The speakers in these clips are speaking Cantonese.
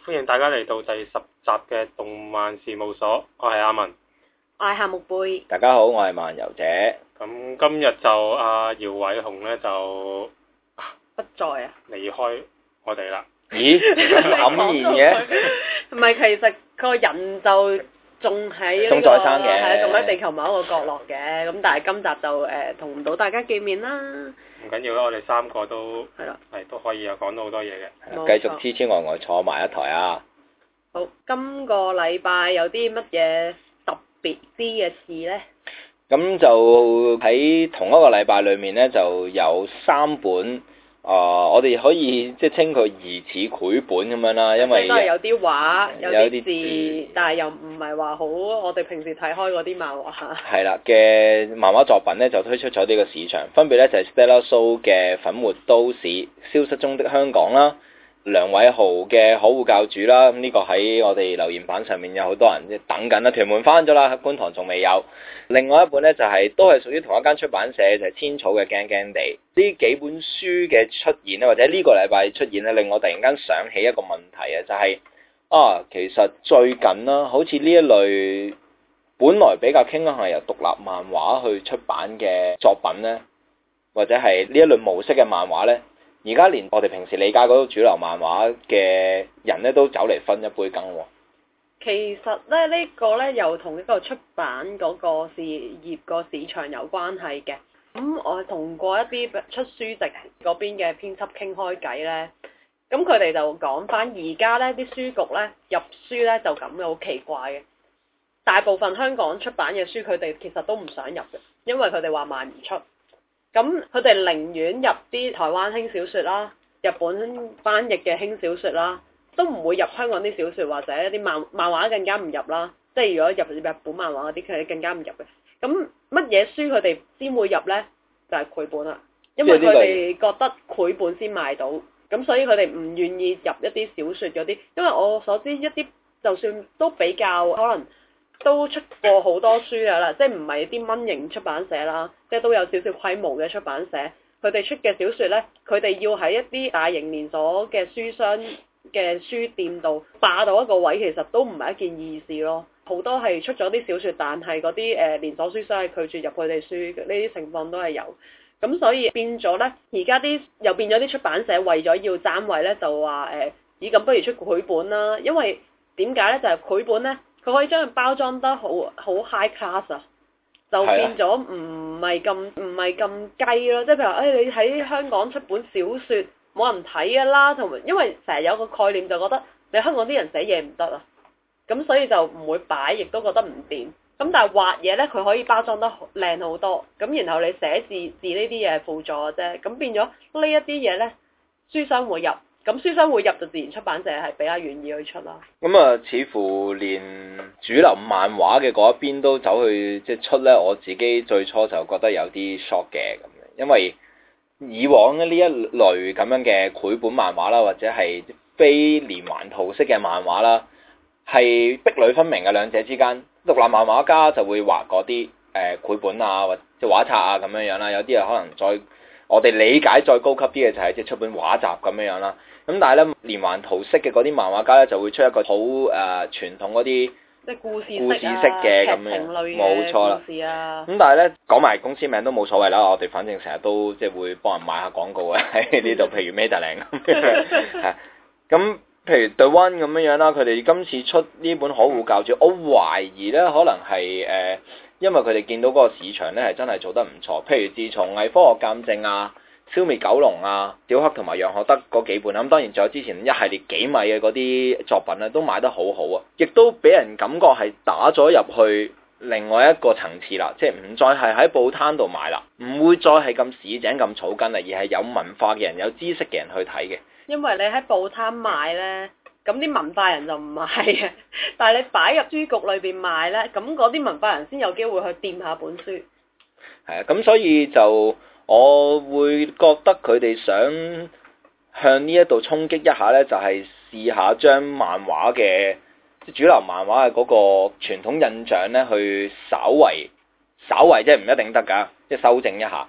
歡迎大家嚟到第10集嘅動漫事務所，我係阿文， 我係夏木貝。 大家好，我係漫遊者。 咁今日就阿姚偉雄咧就不在啊， 離開我哋啦。 咦？咁黯然嘅？ 唔係，其實個人就仲喺仲在生嘅， 係仲喺地球某一個角落嘅。咁但係今集就同唔到大家見面啦。 唔緊要啦，我哋3個都係啦， 都可以啊，講到好多嘢嘅。 繼續痴痴呆呆坐埋一台啊！ 好，今個禮拜有啲乜嘢特別啲嘅事呢？ 咁就喺同一個禮拜裏面呢，就有3本我哋可以即係稱佢疑似繪本咁樣啦，因為都係有啲畫，有啲字， 但係又唔係話好我哋平時睇開嗰啲漫畫。 係啦嘅漫畫作品呢，就推出咗呢個市場，分別呢就係 Stella So 嘅粉末都市、消失中的香港啦。梁偉豪嘅可惡教主啦，咁呢個喺我哋留言板上面有好多人即等緊啦，屯門翻咗啦，觀塘仲未有。另外一本呢，就係都係屬於同一間出版社，就係千草嘅驚驚地。呢幾本書嘅出現呢，或者呢個禮拜出現呢，令我突然間想起一個問題啊，就係其實最近啦，好似呢一類本來比較傾向係由獨立漫畫去出版嘅作品呢，或者係呢一類模式嘅漫畫呢。而家連我哋平時理解嗰種主流漫畫嘅人咧，都走嚟分一杯羹喎。 其實咧，呢個咧又同一個出版嗰個事業個市場有關係嘅。咁我同過一啲出書籍嗰邊嘅編輯傾開偈咧，咁佢哋就講翻而家咧啲書局咧入書咧就咁嘅，好奇怪嘅。大部分香港出版嘅書，佢哋其實都唔想入嘅，因為佢哋話賣唔出。咁佢哋寧願入啲台灣輕小說啦、日本翻譯嘅輕小說啦，都唔會入香港啲小說或者一啲漫畫更加唔入啦。即係如果入日本漫畫嗰啲，佢哋更加唔入嘅。咁乜嘢書佢哋先會入呢？就係繪本啦，因為佢哋覺得繪本先賣到，咁所以佢哋唔願意入一啲小說嗰啲。因為我所知一啲就算都比較可能都出過好多書㗎啦，即係唔係啲蚊型出版社啦，即係都有少少規模嘅出版社，佢哋出嘅小說呢，佢哋要喺一啲大型連鎖嘅書商嘅書店度霸到一個位，其實都唔係一件易事咯。好多係出咗啲小說，但係嗰啲連鎖書商係拒絕入佢哋書，呢啲情況都係有。咁所以變咗呢，而家啲又變咗啲出版社為咗要爭位呢，就話咁不如出繪本啦，因為點解呢？就係繪本呢。佢可以將佢包裝得好 high class 啊，就變咗唔係咁雞咯。即係譬如話，你喺香港出本小説冇人睇㗎啦，同埋因為成日有個概念就覺得你香港啲人寫嘢唔得啊，咁所以就唔會擺，亦都覺得唔掂。咁但係畫嘢呢，佢可以包裝得靚好多。咁然後你寫字呢啲嘢係輔助嘅啫。咁變咗呢一啲嘢呢，書商會入。咁書商會入就自然出版社係比較願意去出啦。 咁似乎連主流漫畫嘅嗰一邊都走去即係出呢，我自己最初就覺得有啲 shock 嘅咁樣，因為以往呢一類咁樣嘅繪本漫畫啦，或者係非連環圖式嘅漫畫啦，係壁壘分明嘅兩者之間。獨立漫畫家就會畫嗰啲繪本啊，或者畫冊啊咁樣啦，有啲可能再我哋理解再高級啲嘅就係即係出本畫集咁樣啦。咁但係咧，連環圖式嘅嗰啲漫畫家咧就會出一個好傳統嗰啲即係故事式嘅咁樣，冇錯啦。咁但係咧講埋公司名都冇所謂啦，我哋反正成日都即係會幫人買下廣告嘅喺呢度，譬如 Madeline 咁譬如 The One 咁樣啦，佢哋今次出呢本可惡教主，我懷疑咧可能係因為佢哋見到嗰個市場咧係真係做得唔錯，譬如自從偽科學鑑證啊、消滅九龍啊、小黑同埋楊學德嗰幾本，咁當然仲有之前一系列幾米嘅嗰啲作品咧，都賣得好好啊，亦都俾人感覺係打咗入去另外一個層次啦，即係唔再係喺報攤度賣啦，唔會再係咁市井咁草根啦，而係有文化嘅人、有知識嘅人去睇嘅。 因為你喺報攤賣呢，咁啲文化人就唔買嘅，但係你擺入書局裏邊賣呢，咁嗰啲文化人先有機會去掂下本書。 係啊，咁所以就我會覺得佢哋想向呢一度衝擊一下呢，就係試下將漫畫嘅即主流漫畫嘅嗰個傳統印象呢，去稍為即係唔一定得㗎，即係修正一下。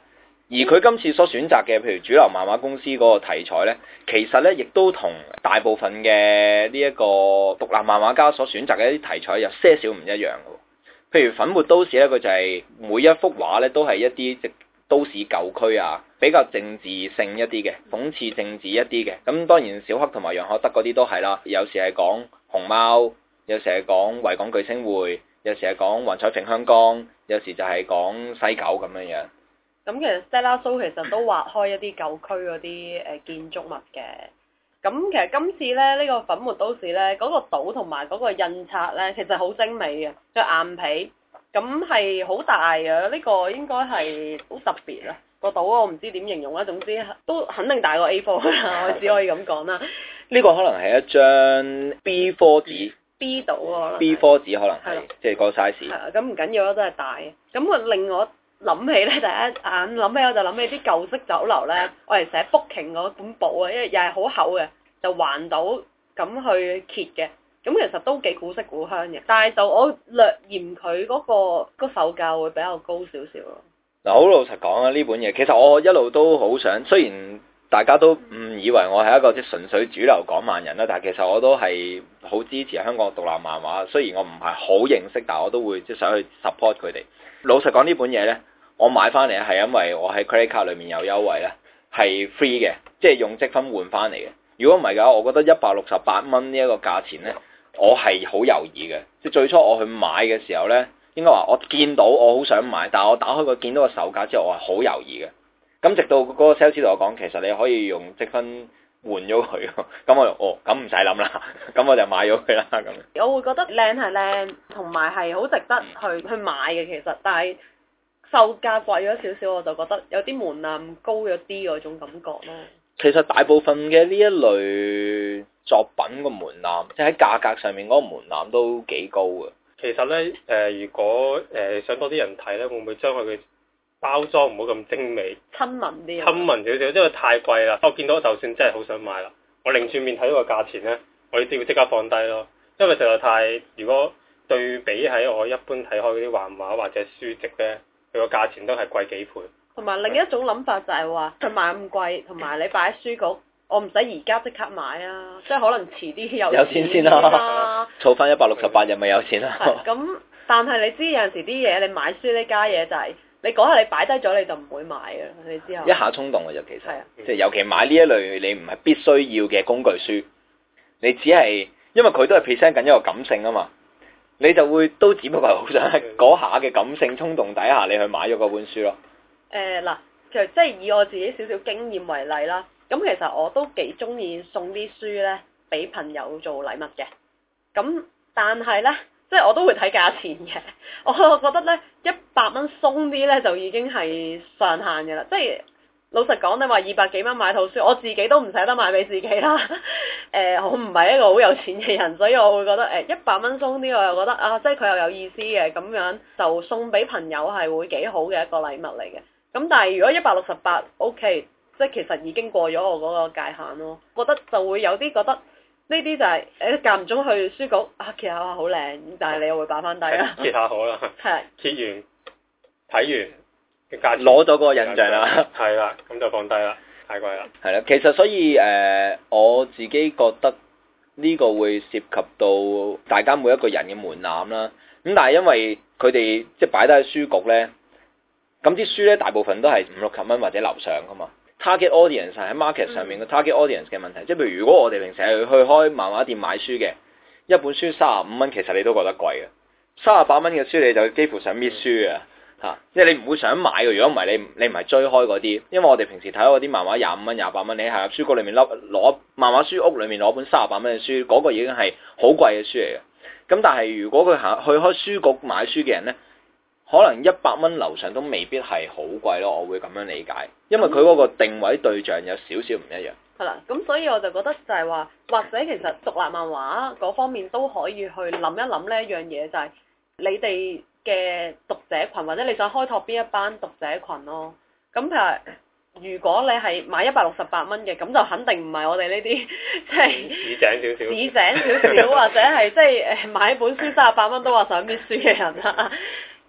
而佢今次所選擇嘅，譬如主流漫畫公司嗰個題材呢，其實呢亦都同大部分嘅呢一個獨立漫畫家所選擇嘅一啲題材有些少唔一樣嘅。譬如粉末都市呢，佢就係每一幅畫呢都係一啲即都市舊區啊，比較政治性一啲嘅，諷刺政治一啲嘅。咁當然小黑同埋楊可德嗰啲都係啦，有時係講熊貓，有時係講維港巨星匯，有時係講雲彩揈香江，有時就係講西九咁樣樣。 咁其實 Stella So 其實都畫開一啲舊區嗰啲建築物嘅。咁其實今次咧呢個粉末都市咧嗰個島同埋嗰個印刷咧其實好精美嘅，個硬皮咁係好大嘅，呢個應該係好特別啦。個島我唔知點形容啦，總之都肯定大過 A4 啦，我只可以咁講啦。 呢個可能係一張 B4 紙。 B 島喎。 B4 紙可能係即係個 size。係啊，咁唔緊要啦，都係大嘅。咁佢令我諗起咧，第一眼諗起我就諗起啲舊式酒樓咧，我嚟寫 booking 嗰本簿啊，因為又係好厚嘅，就橫到咁去揭嘅。咁其實都幾古色古香嘅，但係就我略嫌佢嗰個售價會比較高少少咯。 嗱，好老實講啊，呢本嘢其實我一路都好想，雖然大家都誤以為我係一個即係純粹主流港漫人啦，但係其實我都係好支持香港獨立漫畫。雖然我唔係好認識，但係我都會即係想去 support 佢哋。老實講呢本嘢呢，我買翻嚟係因為我喺 credit card 裏面有優惠咧，係 free 嘅，即係用積分換翻嚟嘅。如果唔係嘅話，我覺得168蚊呢一個價錢呢，我係好猶豫嘅。即係最初我去買嘅時候呢，應該話我見到我好想買，但係我打開見到個售價之後，我係好猶豫嘅。咁直到嗰個 sales 同我講，其實你可以用積分換咗佢，咁我咁唔使諗啦，咁我就買咗佢啦咁。 我會覺得靚係靚，同埋係好值得去買嘅其實，但係售價貴咗少少，我就覺得有啲門檻高咗啲嗰種感覺咯。 其實大部分嘅呢一類作品個門檻，即係喺價格上面嗰個門檻都幾高嘅。 其實呢，如果想多啲人睇呢，會唔會將佢嘅包裝唔好咁精美，親民啲，親民少少，因為太貴啦。我見到就算真係好想買啦，我擰轉面睇到個價錢呢，我哋都要即刻放低咯，因為實在太，如果對比喺我一般睇開嗰啲漫畫或者書籍呢，佢個價錢都係貴幾倍。同埋另一種諗法就係話，佢賣咁貴，同埋你擺喺書局，我唔使而家即刻買啊，即係可能遲啲有錢先啦，儲翻168日咪有錢啦。咁，但係你知有陣時啲嘢，你買書呢家嘢就係、你嗰下你擺低咗你就唔會買嘅，你知後一下衝動嘅啫，其實，即係尤其買呢一類你唔係必須要嘅工具書，你只係因為佢都係 present 緊一個感性啊嘛，你就會都只不過係好想喺嗰下嘅感性衝動底下，你去買咗嗰本書咯。嗱，其實即係以我自己少少經驗為例啦，咁其實我都幾中意送啲書咧俾朋友做禮物嘅，咁但係咧。即係我都會睇價錢嘅，我覺得咧100蚊鬆啲咧就已經係上限嘅啦。即係老實講，你話200幾蚊買套書，我自己都唔捨得買俾自己啦。我唔係一個好有錢嘅人，所以我會覺得100蚊鬆啲，我又覺得啊，即係佢又有意思嘅，咁樣就送俾朋友係會幾好嘅一個禮物嚟嘅。咁但係如果168 OK，即係其實已經過咗我嗰個界限咯。覺得就會有啲覺得。呢啲就係間唔中去書局揭下好靚，但係你又會擺翻低啦。揭下好啦，係揭完睇完嘅價錢攞咗嗰個印象啦，係啦，咁就放低啦，太貴啦。係啦，其實所以我自己覺得呢個會涉及到大家每一個人嘅門檻啦。咁但係因為佢哋即係擺低喺書局咧，咁啲書咧大部分都係50-60蚊或者樓上噶嘛。target audience 係喺 market 上面嘅 target audience 嘅問題，即係譬如如果我哋平時係去開漫畫店買書嘅，一本書35蚊，其實你都覺得貴嘅，38蚊嘅書你就幾乎想搣書啊嚇，即係你唔會想買嘅。如果唔係你唔係追開嗰啲，因為我哋平時睇嗰啲漫畫25蚊、28蚊，你係入書局裏面攞漫畫書屋裏面攞本38蚊嘅書，嗰個已經係好貴嘅書嚟嘅。咁但係如果佢去開書局買書嘅人呢，可能100蚊樓上都未必係好貴咯，我會咁樣理解，因為佢嗰個定位對象有少少唔一樣。係啦，咁所以我就覺得就係話，或者其實獨立漫畫嗰方面都可以去諗一諗呢一樣嘢，就係你哋嘅讀者群，或者你想開拓邊一班讀者群咯。咁譬如如果你係買168蚊嘅，咁就肯定唔係我哋呢啲即係市井少少，或者係即係買本書38蚊都話想搣書嘅人啦。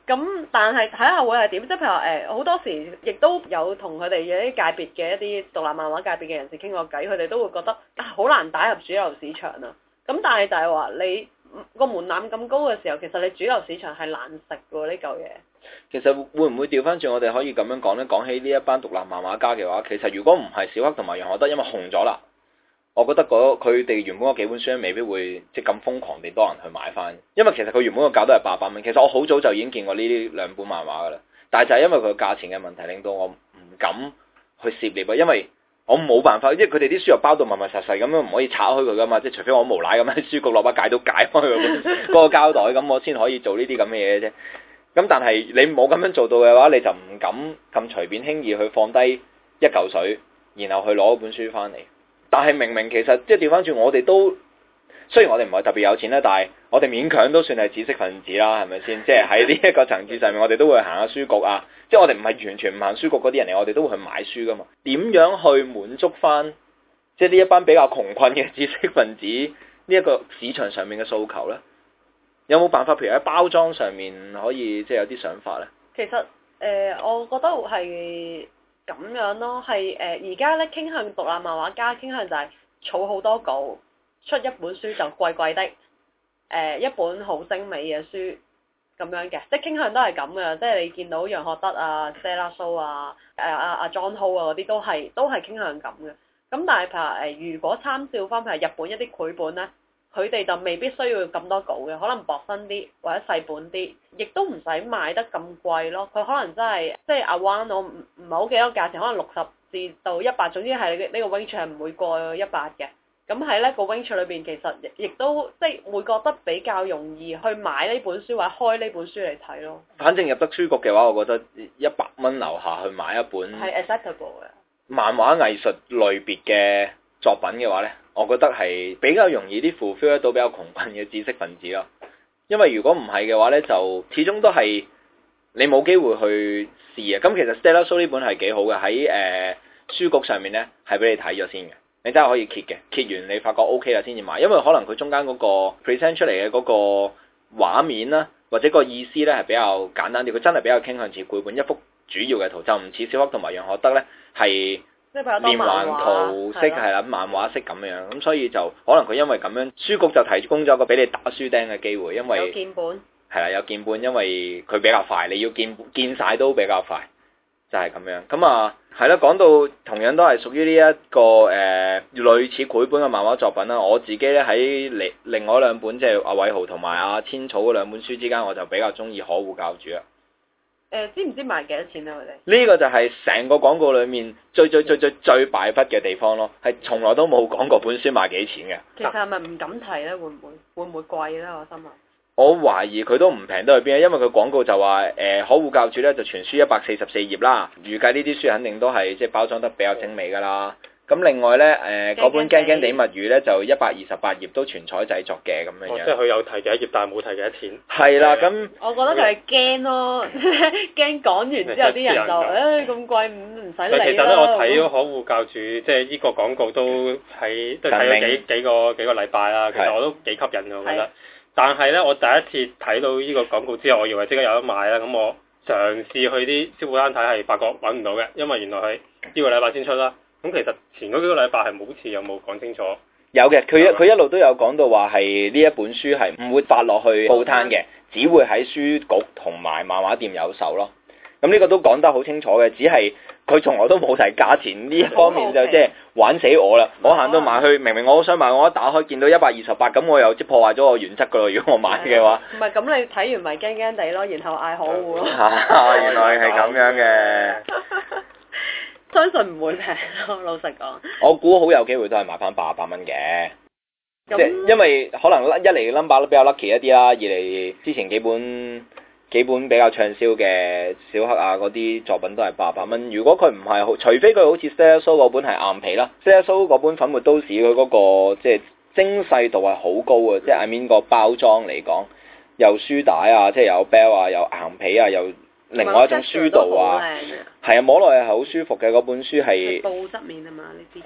咁但係睇下會係點，即係譬如話好多時亦都有同佢哋嘅啲界別嘅一啲獨立漫畫界別嘅人士傾過偈，佢哋都會覺得好難打入主流市場啊。咁但係就係話你個門檻咁高嘅時候，其實你主流市場係難食喎呢嚿嘢。 其實會唔會調翻轉？我哋可以咁樣講呢？講起呢一班獨立漫畫家嘅話，其實如果唔係小黑同埋楊學德，因為紅咗啦，我覺得佢哋原本嗰幾本書未必會即係咁瘋狂地多人去買翻。因為其實佢原本個價都係800蚊。其實我好早就已經見過呢啲兩本漫畫噶啦，但係就係因為佢個價錢嘅問題，令到我唔敢去涉獵啊。因為我冇辦法，即係佢哋啲書又包到密密實實咁樣，唔可以拆開佢噶嘛。即係除非我無賴咁喺書局攞把戒刀解開佢嗰個膠袋，咁我先可以做呢啲咁嘅嘢啫。咁但係你冇咁樣做到嘅話，你就唔敢咁隨便輕易去放低一嚿水，然後去攞本書翻嚟。但係明明其實即係調翻轉，我哋都雖然我哋唔係特別有錢啦，但係我哋勉強都算係知識分子啦，係咪先？即係喺呢一個層次上面，我哋都會行下書局啊。即係我哋唔係完全唔行書局嗰啲人嚟，我哋都會去買書噶嘛。點樣去滿足翻即係呢一班比較窮困嘅知識分子呢一個市場上面嘅訴求呢？有冇辦法？譬如喺包裝上面可以即係有啲想法呢？ 其實我覺得係咁樣咯，係而家咧傾向獨立漫畫家傾向就係儲好多稿，出一本書就貴貴的，一本好精美嘅書咁樣嘅，即係傾向都係咁嘅。即係你見到楊學德啊、Stella So 啊、阿 John Ho 啊嗰啲都係傾向咁嘅。咁但係譬如如果參照翻譬如日本一啲繪本咧，佢哋就未必需要咁多稿嘅，可能薄身啲或者細本啲，亦都唔使賣得咁貴咯。佢可能真係即係阿 One，我唔係好記得價錢，可能60至到100，總之係呢個 range 係唔會過100嘅。咁喺呢個 range 裏邊，其實亦都即係會覺得比較容易去買呢本書或者開呢本書嚟睇咯。 反正入得書局嘅話，我覺得100蚊樓下去買一本係 acceptable 嘅漫畫藝術類別嘅作品嘅話呢，我覺得係比較容易啲 fulfill 得到比較窮困嘅知識分子咯。因為如果唔係嘅話呢，就始終都係你冇機會去試啊。咁其實 Stella So 呢本係幾好嘅，喺書局上面呢係俾你睇咗先嘅。你真係可以揭嘅，揭完你發覺 OK 啦先至買，因為可能佢中間嗰個 present 出嚟嘅嗰個畫面啦，或者個意思咧係比較簡單啲，佢真係比較傾向似繪本一幅主要嘅圖，就唔似小黑同埋楊學德咧係連環圖式係啦，漫畫式咁樣，咁所以就可能佢因為咁樣，書局就提供咗一個俾你打書釘嘅機會，因為有鍵本係啦，有鍵本，因為佢比較快，你要見晒都比較快。就係咁樣，咁啊係啦，講到同樣都係屬於呢一個類似繪本嘅漫畫作品啦。我自己咧喺另外兩本即係阿偉豪同埋阿千草嗰兩本書之間，我就比較中意可惡教主啊。 知唔知賣幾多錢啊？佢哋呢個就係成個廣告裡面最敗筆嘅地方咯，係從來都冇講過本書賣幾錢嘅。 其實係咪唔敢提咧？會唔會貴咧？我心諗。 我懷疑佢都唔平得去邊，因為佢廣告就話可惡教主咧就全書144頁啦，預計呢啲書肯定都係即係包裝得比較精美㗎啦。咁另外咧嗰本驚驚地物語咧就128頁都全彩製作嘅咁樣樣。 即係佢有提幾多頁，但係冇提幾多錢。 係啦，咁我覺得佢係驚咯，驚講完之後啲人就咁貴唔使理啦。 其實咧，我睇咗可惡教主即係呢個廣告都睇咗幾個禮拜啦，其實我都幾吸引嘅，我覺得。但係咧，我第一次睇到呢個廣告之後，我以為即刻有得買啦。咁我嘗試去啲書報攤睇，係發覺揾唔到嘅，因為原來係呢個禮拜先出啦。咁其實前嗰幾個禮拜係好似有冇講清楚？ 有嘅，佢一路都有講到話係呢一本書係唔會發落去報攤嘅，只會喺書局同埋漫畫店有售咯。咁呢個都講得好清楚嘅，只係佢從來都冇提價錢呢一方面就即係玩死我啦！我行到埋去，明明我好想買，我一打開見到128，咁我又即破壞咗我原則噶咯。如果我買嘅話， 唔係咁你睇完咪驚驚地咯，然後嗌可惡咯。 原來係咁樣嘅。 相信唔會平咯，老實講。 我估好有機會都係買翻88蚊嘅，即係因為可能一嚟 number 都比較 lucky 一啲啦，二嚟之前幾本比較暢銷嘅小黑啊嗰啲作品都係88蚊。如果佢唔係除非佢好似 Stella So 嗰本係硬皮啦，Stella So 嗰本粉末都市佢嗰個即係精細度係好高嘅，即係 I mean 個包裝嚟講，有書帶啊，即係有 bell 啊，有硬皮啊，有另外一種書度啊，係啊，摸落去係好舒服嘅。嗰本書係布質面啊嘛，呢啲叫做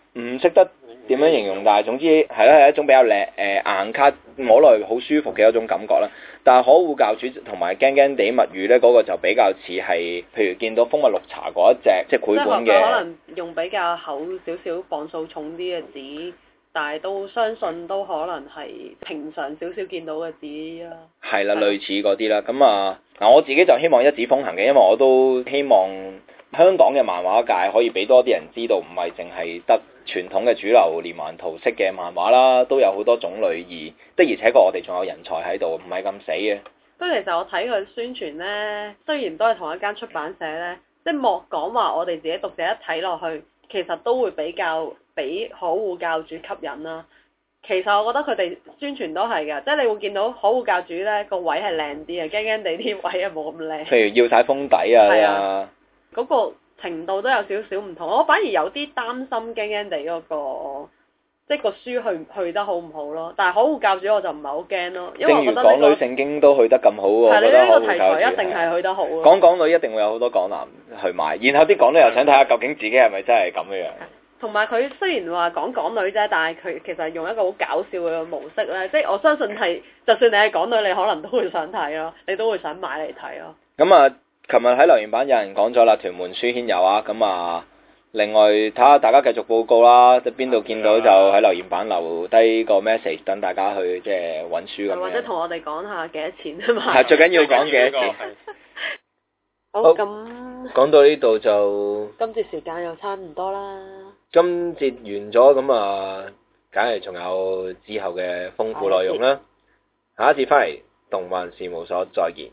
唔識得點樣形容，但係總之係啦，係一種比較靚硬卡摸落去好舒服嘅一種感覺啦。但係可惡教主同埋驚驚地物語咧，嗰個就比較似係，譬如見到蜂蜜綠茶嗰一隻，即係繪本嘅。 即係可能用比較厚少少、磅數重啲嘅紙，但係都相信都可能係平常少少見到嘅紙啦。 係啦，類似嗰啲啦。咁嗱，我自己就希望一紙風行嘅，因為我都希望香港嘅漫畫界可以俾多啲人知道，唔係淨係得傳統嘅主流連環圖式嘅漫畫啦，都有好多種類，而且確我哋仲有人才喺度，唔係咁死嘅。 不過其實我睇佢宣傳呢，雖然都係同一間出版社呢，即係莫講話我哋自己讀者一睇落去，其實都會比較俾可惡教主吸引啦。其實我覺得佢哋宣傳都係㗎，即係你會見到可惡教主呢個位係靚啲嘅，驚驚地啲位啊冇咁靚。譬如要晒封底啊， 嗰個程度都有少少唔同。我反而有啲擔心驚驚地嗰個，即係個書去得好唔好咯。但係可惡教主我就唔係好驚咯，因為我覺得港女聖經都去得咁好喎。 係你呢個題材一定係去得好咯。 港女一定會有好多港男去買，然後啲港女又想睇下究竟自己係咪真係咁樣。 同埋佢雖然話講港女啫，但係佢其實用一個好搞笑嘅模式咧，即係我相信係，就算你係港女，你可能都會想睇咯，你都會想買嚟睇咯。 咁琴日喺留言板有人講咗啦，屯門書軒有啊，咁另外睇下大家繼續報告啦，邊度見到就喺留言板留低個 message， 等大家去即係揾書咁樣。 或者同我哋講下幾多錢啊嘛。 係最緊要講幾多錢。 好，咁講到呢度就今節時間又差唔多啦。 今節完咗，咁梗係仲有之後嘅豐富內容啦。下一節翻嚟動漫事務所再見。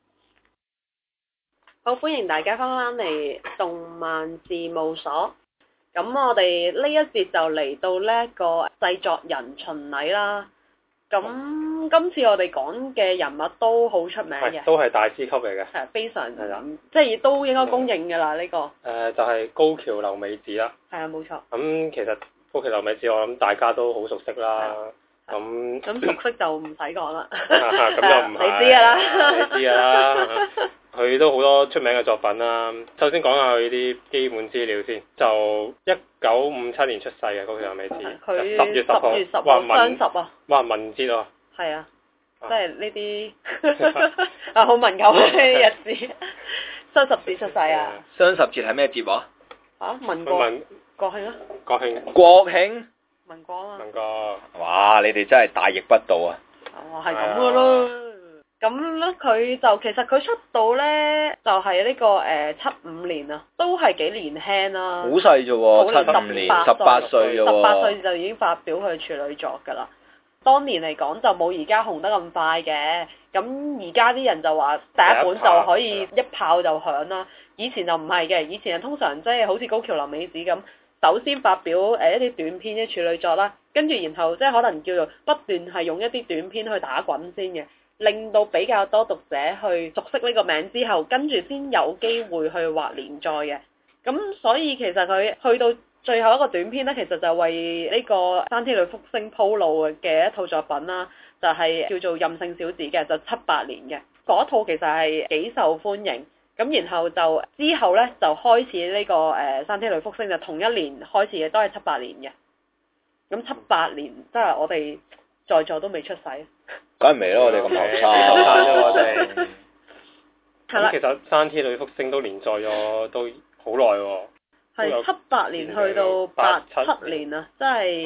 好，歡迎大家翻嚟動漫事務所。咁我哋呢一節就嚟到呢個製作人巡禮啦。咁今次我哋講嘅人物都好出名嘅， 都係大師級嚟嘅， 係非常即係都應該公認㗎啦呢個。 就係高橋留美子啦。 係啊，冇錯。 咁其實高橋留美子我諗大家都好熟悉啦。咁熟悉就唔使講啦。 咁又唔係。 你知㗎啦。 你知㗎啦。佢都好多出名嘅作品啦。首先講下佢啲基本資料先。就1957年出世嘅高橋留美子。 佢 10月10號。 雙十啊。 哇，文節啊。 係啊。即係呢啲好文舊嘅日子。雙十節出世啊。 雙十節係咩節喎？ 民國慶啊。 國慶。 民國啊。 民國。 哇！你哋真係大逆不道啊！ 係咁嘅咯。咁咧，佢就其實佢出道咧，就係呢個75年啊，都係幾年輕啦。 好細啫喎，75年18歲啫喎。 18歲就已經發表佢處女作㗎啦。當年嚟講就冇而家紅得咁快嘅，咁而家啲人就話第一本就可以一炮就響啦。以前就唔係嘅，以前係通常即係好似高橋留美子咁，首先發表一啲短篇啲處女作啦，跟住然後即係可能叫做不斷係用一啲短篇去打滾先嘅。令到比較多讀者去熟悉呢個名之後，跟住先有機會去畫連載嘅。咁所以其實佢去到最後一個短篇呢，其實就為呢個山 T 女福星鋪路嘅一套作品啦，就係叫做任性小子嘅，就78年嘅。嗰套其實係幾受歡迎。咁然後就之後呢，就開始呢個山 T 女福星就同一年開始嘅，都係78年嘅。咁78年即係我哋在座都未出世。 梗係未咯，我哋咁後生啫，我哋。 咁其實山 T 女福星都連載咗都好耐喎。 係78年去到87年啊，即係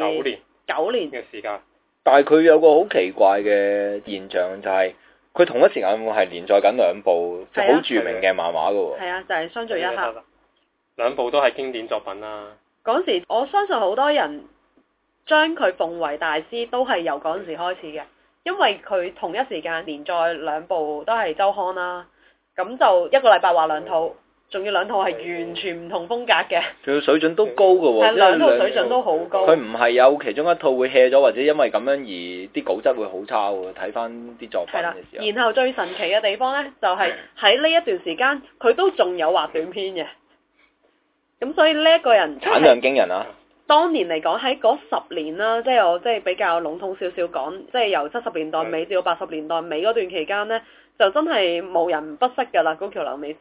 9年嘅時間。 但係佢有個好奇怪嘅現象，就係佢同一時間係連載緊兩部好著名嘅漫畫㗎喎。 係啊，就係相聚一刻。 兩部都係經典作品啦。 嗰時我相信好多人將佢奉為大師，都係由嗰陣時開始嘅。因為佢同一時間連載兩部都係週刊啦，咁就一個禮拜畫兩套，仲要兩套係完全唔同風格嘅。仲要水準都高㗎喎，兩套水準都好高。佢唔係有其中一套會 hea 咗，或者因為咁樣而啲稿質會好差喎。睇翻啲作品嘅時候。然後最神奇嘅地方呢，就係喺呢一段時間，佢都仲有畫短篇嘅。咁所以呢一個人產量驚人啊！當年嚟講喺嗰10年啦，即係我即係比較籠統少少講，即係由70年代尾至到80年代尾嗰段期間呢，就真係無人不識㗎啦，高橋留美子。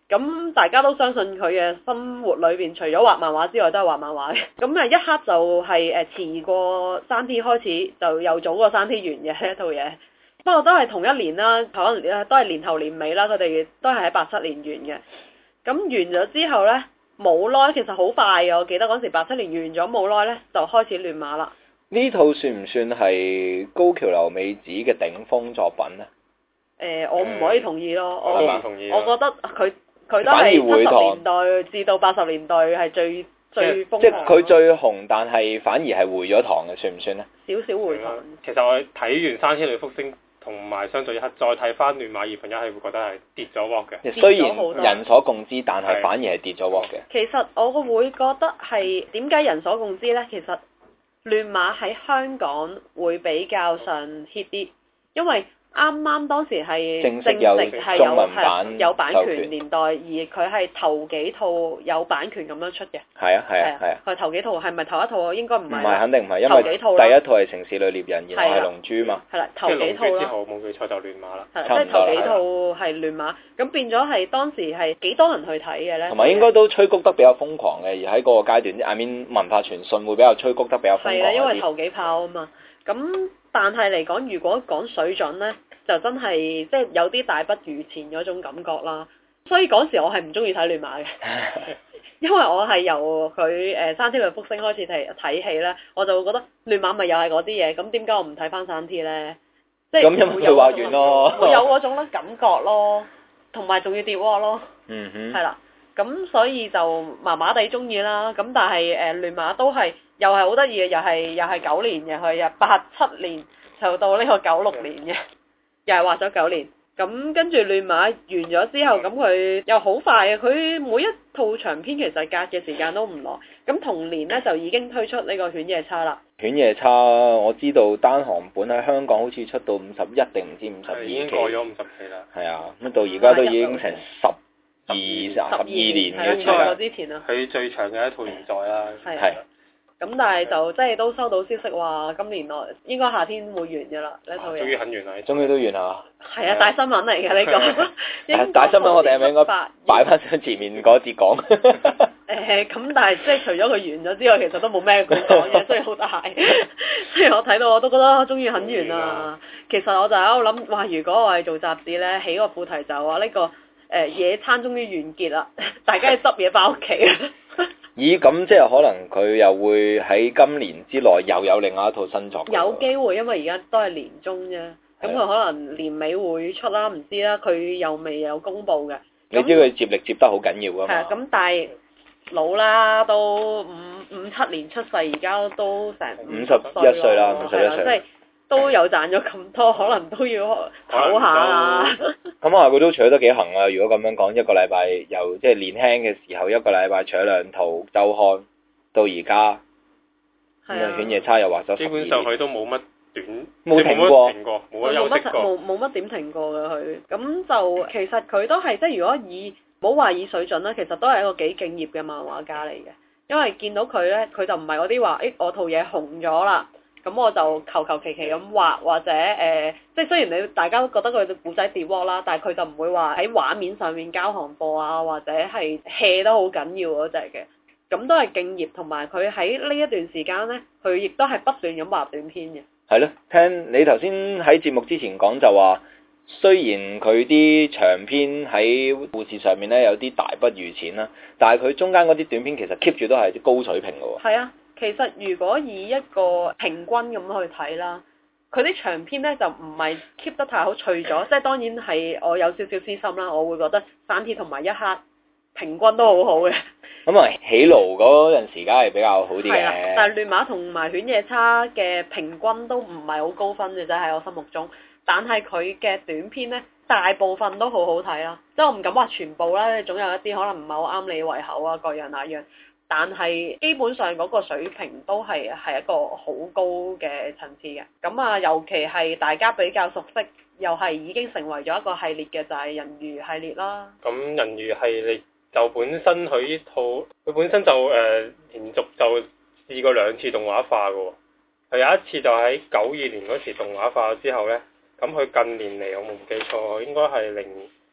咁大家都相信佢嘅生活裏邊，除咗畫漫畫之外，都係畫漫畫嘅。咁啊，一刻就係遲過山 T 開始，就又早過山 T 完嘅一套嘢。不過都係同一年啦，可能都係年頭年尾啦，佢哋都係喺87年完嘅。咁完咗之後呢，冇耐，其實好快嘅。我記得嗰時87年完咗冇耐呢，就開始亂馬啦。 呢套算唔算係高橋留美子嘅頂峰作品呢？ 我唔可以同意咯。我覺得佢都係70年代至到80年代係最瘋狂。即係佢最紅，但係反而係回咗堂嘅，算唔算呢？ 少少回堂。 其實我睇完山 T 女福星同埋相對一刻，再睇翻亂馬二分一，係會覺得係跌咗鑊嘅。 雖然人所共知，但係反而係跌咗鑊嘅。 其實我會覺得係點解人所共知呢？其實亂馬喺香港會比較上 hit 啲，因為啱啱當時係正式係中文版有版權年代，而佢係頭幾套有版權咁樣出嘅。 係啊。 佢頭幾套係咪頭一套？應該唔係。 唔係，肯定唔係，因為第一套係城市裏獵人，然後係龍珠嘛。 係啦，頭幾套啦。 之後冇記錯就亂馬啦。 係，即係頭幾套係亂馬，咁變咗係當時係幾多人去睇嘅咧？ 同埋應該都吹谷得比較瘋狂嘅，而喺嗰個階段，I mean 文化傳信會比較吹谷得比較瘋狂。 係啦，因為頭幾炮啊嘛。咁但係嚟講，如果講水準咧，就真係即係有啲大不如前嗰種感覺啦。所以嗰時我係唔中意睇亂馬嘅，因為我係由佢山 T 女福星開始睇戲咧，我就會覺得亂馬咪又係嗰啲嘢，咁點解我唔睇翻山 T 咧？即係咁因為佢畫完咯， 會有嗰種感覺咯，同埋仲要跌鍋咯。 嗯哼。 係啦，咁所以就麻麻地中意啦。咁但係亂馬都係又係好得意嘅，又係9年嘅，佢87年就到呢個96年嘅。又係畫咗9年，咁跟住亂馬完咗之後，咁佢又好快嘅，佢每一套長篇其實隔嘅時間都唔耐，咁同年呢，就已經推出呢個犬夜叉啦。 犬夜叉我知道單行本喺香港好似出到51定唔知52期， 已經過咗50期啦。 係啊，咁到而家都已經成12年嘅之前啦。 佢最長嘅一套連載啦。 係。 咁但係就即係都收到消息話，今年內應該夏天會完㗎啦呢套嘢。 終於很完啦！ 終於都完啦。 係啊，大新聞嚟嘅呢個。 大新聞我哋係咪應該擺翻上前面嗰節講？ 咁但係即係除咗佢完咗之外，其實都冇咩好講嘅，所以好大。所以我睇到我都覺得終於很完啦。其實我就喺度諗，哇！如果我係做雜誌咧，起個副題就話呢個野餐終於完結啦，大家要執嘢翻屋企啦。 咦，咁即係可能佢又會喺今年之內又有另外一套新作。 有機會，因為而家都係年中啫，咁佢可能年尾會出啦，唔知啦，佢又未有公佈嘅。 你知佢接力接得好緊要㗎嘛？ 係啊，咁但係老啦，都57年出世，而家都成 51歲啦，51歲。 即係都有賺咗咁多，可能都要唞下啊。 咁啊，佢都取得幾行啊！如果咁樣講，一個禮拜由即係年輕嘅時候，一個禮拜取2套週刊，到而家咁啊，犬夜叉又畫咗12年。 基本上佢都冇乜冇停過， 冇休息過， 冇乜點停過嘅佢。咁就其實佢都係即係如果冇話以水準啦，其實都係一個幾敬業嘅漫畫家嚟嘅。因為見到佢咧，佢就唔係嗰啲話，我套嘢紅咗啦。咁我就求其咁畫，或者即係雖然大家都覺得佢嘅故仔跌鍋啦，但係佢就唔會話喺畫面上面交行貨啊，或者係 hea 得好緊要嗰隻嘅。咁都係敬業，同埋佢喺呢一段時間呢，佢亦都係不斷咁畫短篇嘅。 係咯，聽你頭先喺節目之前講就話，雖然佢啲長篇喺故事上面呢有啲大不如前啦，但係佢中間嗰啲短篇其實 keep 住都係啲高水平嘅喎。 係啊。其實如果以一個平均咁去睇啦，佢啲長篇咧就唔係 keep 得太好，除咗即係當然係我有少少私心啦，我會覺得山 T 同埋一刻平均都好好嘅。 咁啊，起爐嗰陣時梗係比較好啲嘅。 係啦，但係亂馬同埋犬夜叉嘅平均都唔係好高分嘅啫，喺我心目中。但係佢嘅短篇咧，大部分都好好睇啦，即係我唔敢話全部啦，總有一啲可能唔係好啱你胃口啊，各樣那樣。但係基本上嗰個水平都係一個好高嘅層次嘅，咁啊尤其係大家比較熟悉，又係已經成為咗一個系列嘅就係人魚系列啦。 咁人魚系列就本身佢呢套，佢本身就連續就試過2次動畫化嘅喎，佢有一次就喺92年嗰時動畫化之後呢，咁佢近年嚟我冇記錯，應該係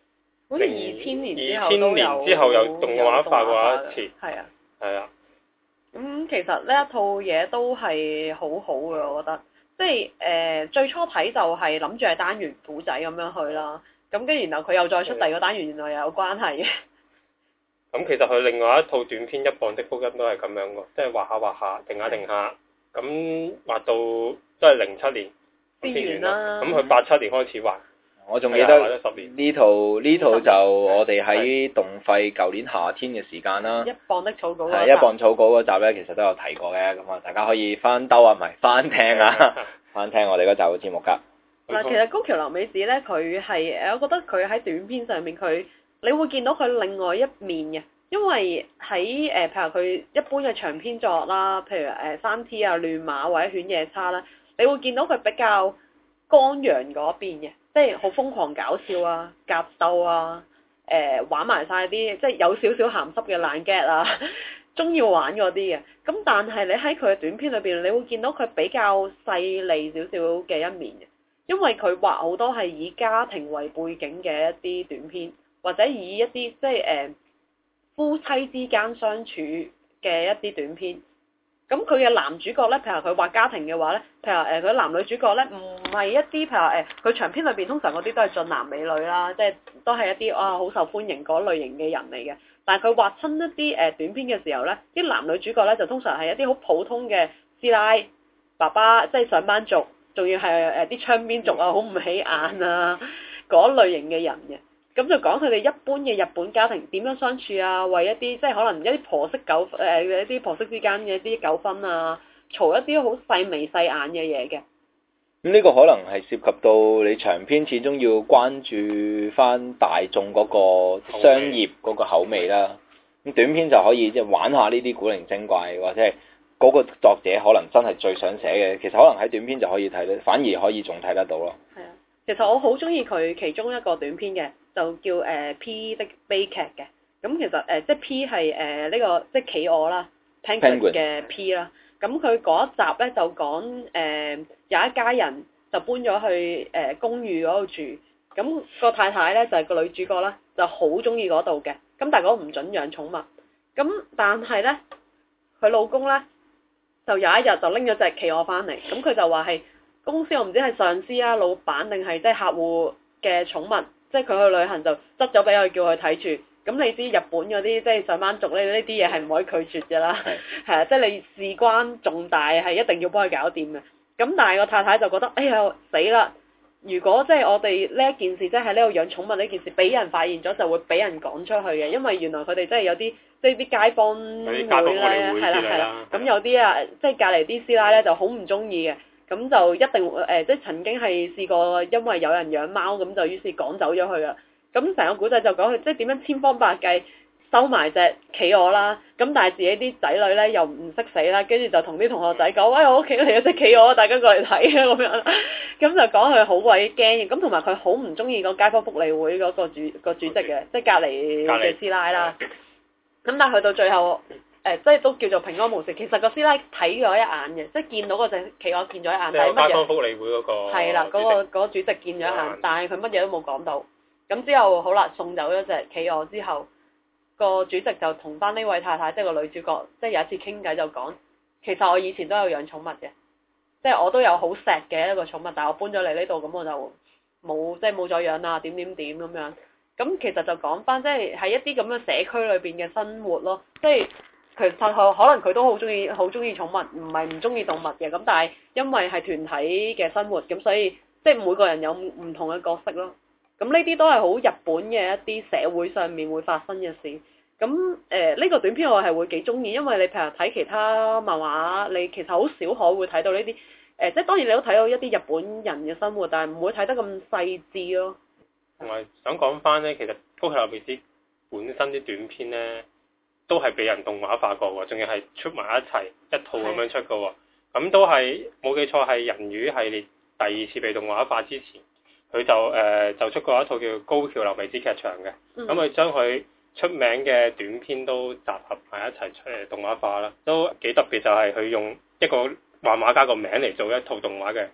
好似2000年之後有動畫化過一次。 係啊。 係啊。 咁其實呢一套嘢都係好好嘅，我覺得。即係最初睇就係諗住係單元古仔咁樣去啦，咁跟住然後佢又再出第二個單元，原來又有關係嘅。 咁其實佢另外一套短篇《一磅的福音》都係咁樣嘅，即係畫下，定下，咁畫到都係07年先完啦。咁佢87年開始畫。 我仲記得呢套就我哋喺動廢舊年夏天嘅時間啦。 一磅的草稿係一磅草稿嗰集咧，其實都有提過嘅，咁啊大家可以翻聽我哋嗰集嘅節目㗎。 嗱，其實高橋留美子咧，佢係我覺得佢喺短篇上面你會見到佢另外一面嘅，因為喺譬如佢一般嘅長篇作啦，譬如3T 啊、亂馬或者犬夜叉啦，你會見到佢比較剛陽嗰邊嘅。即係好瘋狂搞笑啊，格鬥啊，玩埋晒啲即係有少少鹹濕嘅爛 get 啊，中意玩嗰啲嘅。咁但係你喺佢嘅短篇裏邊，你會見到佢比較細膩少少嘅一面嘅，因為佢畫好多係以家庭為背景嘅一啲短篇，或者以一啲即係夫妻之間相處嘅一啲短篇。咁佢嘅男主角咧，譬如佢畫家庭嘅話咧，譬如佢男女主角咧，唔係一啲譬如佢長篇裏邊通常嗰啲都係俊男美女啦，即係都係一啲好受歡迎嗰類型嘅人嚟嘅。但係佢畫親一啲短篇嘅時候咧，啲男女主角咧就通常係一啲好普通嘅師奶爸爸，即係上班族，仲要係啲窗邊族啊，好唔起眼啊嗰類型嘅人嘅。咁就講佢哋一般嘅日本家庭點樣相處啊，為一啲即係可能一啲婆媳一啲婆媳之間嘅一啲糾紛啊，嘈一啲好細眉細眼嘅嘢嘅。 咁呢個可能係涉及到你長篇始終要關注翻大眾嗰個商業嗰個口味啦。咁短篇就可以即係玩下呢啲古靈精怪，或者係嗰個作者可能真係最想寫嘅，其實可能喺短篇就可以睇到，反而可以仲睇得到咯。 係啊，其實我好中意佢其中一個短篇嘅。就叫P 的悲劇嘅，咁其實即係 P 係呢個即係企鵝啦 Penguin 嘅 P 啦，咁佢嗰一集咧就講有一家人就搬咗去公寓嗰度住，咁個太太咧就係個女主角啦，就好中意嗰度嘅，咁但係嗰度唔準養寵物，咁但係咧佢老公咧就有一日就拎咗隻企鵝翻嚟，咁佢就話係公司我唔知係上司啊、老闆定係即係客戶嘅寵物。即係佢去旅行就執咗俾佢，叫佢睇住。咁你知日本嗰啲即係上班族呢啲嘢係唔可以拒絕㗎啦。係啊，即係你事關重大係一定要幫佢搞掂嘅。咁但係個太太就覺得，哎呀死啦！如果即係我哋呢一件事即係喺呢度養寵物呢件事俾人發現咗，就會俾人趕出去嘅。因為原來佢哋真係有啲即係啲街坊會咧，係啦。咁有啲啊，即係隔離啲師奶咧就好唔中意嘅。咁就一定即係曾經係試過，因為有人養貓，咁就於是趕走咗佢啦。咁成個古仔就講佢即係點樣千方百計收埋隻企鵝啦。咁但係自己啲仔女咧又唔識死啦，跟住就同啲同學仔講：喂，我屋企嚟咗隻企鵝，大家過嚟睇啊咁樣。咁就講佢好鬼驚嘅。咁同埋佢好唔中意個街坊福利會嗰個主席嘅，即係隔離嘅師奶啦。咁但係去到最後。即係都叫做平安無事。其實個師奶睇咗一眼嘅，即係見到嗰隻企鵝見咗一眼。 即係街坊福利會嗰個。係啦， 嗰個主席見咗一眼，但係佢乜嘢都冇講到。咁之後好啦，送走咗隻企鵝之後，個主席就同翻呢位太太，即係個女主角，即係有一次傾偈就講，其實我以前都有養寵物嘅，即係我都有好錫嘅一個寵物，但係我搬咗嚟呢度，咁我就冇再養啦，點咁樣。咁其實就講翻，即係喺一啲咁嘅社區裏邊嘅生活咯，即係。其實可能佢都好中意寵物，唔係唔中意動物嘅，咁但係因為係團體嘅生活，咁所以即係每個人有唔同嘅角色咯。咁呢啲都係好日本嘅一啲社會上面會發生嘅事。咁呢個短篇我係會幾中意，因為你譬如睇其他漫畫，你其實好少可會睇到呢啲即係當然你都睇到一啲日本人嘅生活，但係唔會睇得咁細緻咯。 同埋想講翻呢，其實高橋留美子本身啲短篇呢，都係俾人動畫化過喎，仲要係出埋一齊一套咁樣出嘅喎。咁都係冇記錯係人魚系列第二次被動畫化之前，佢就出過一套叫高橋留美子劇場嘅。咁佢將佢出名嘅短篇都集合埋一齊出嚟動畫化啦，都幾特別。就係佢用一個漫畫家個名嚟做一套動畫嘅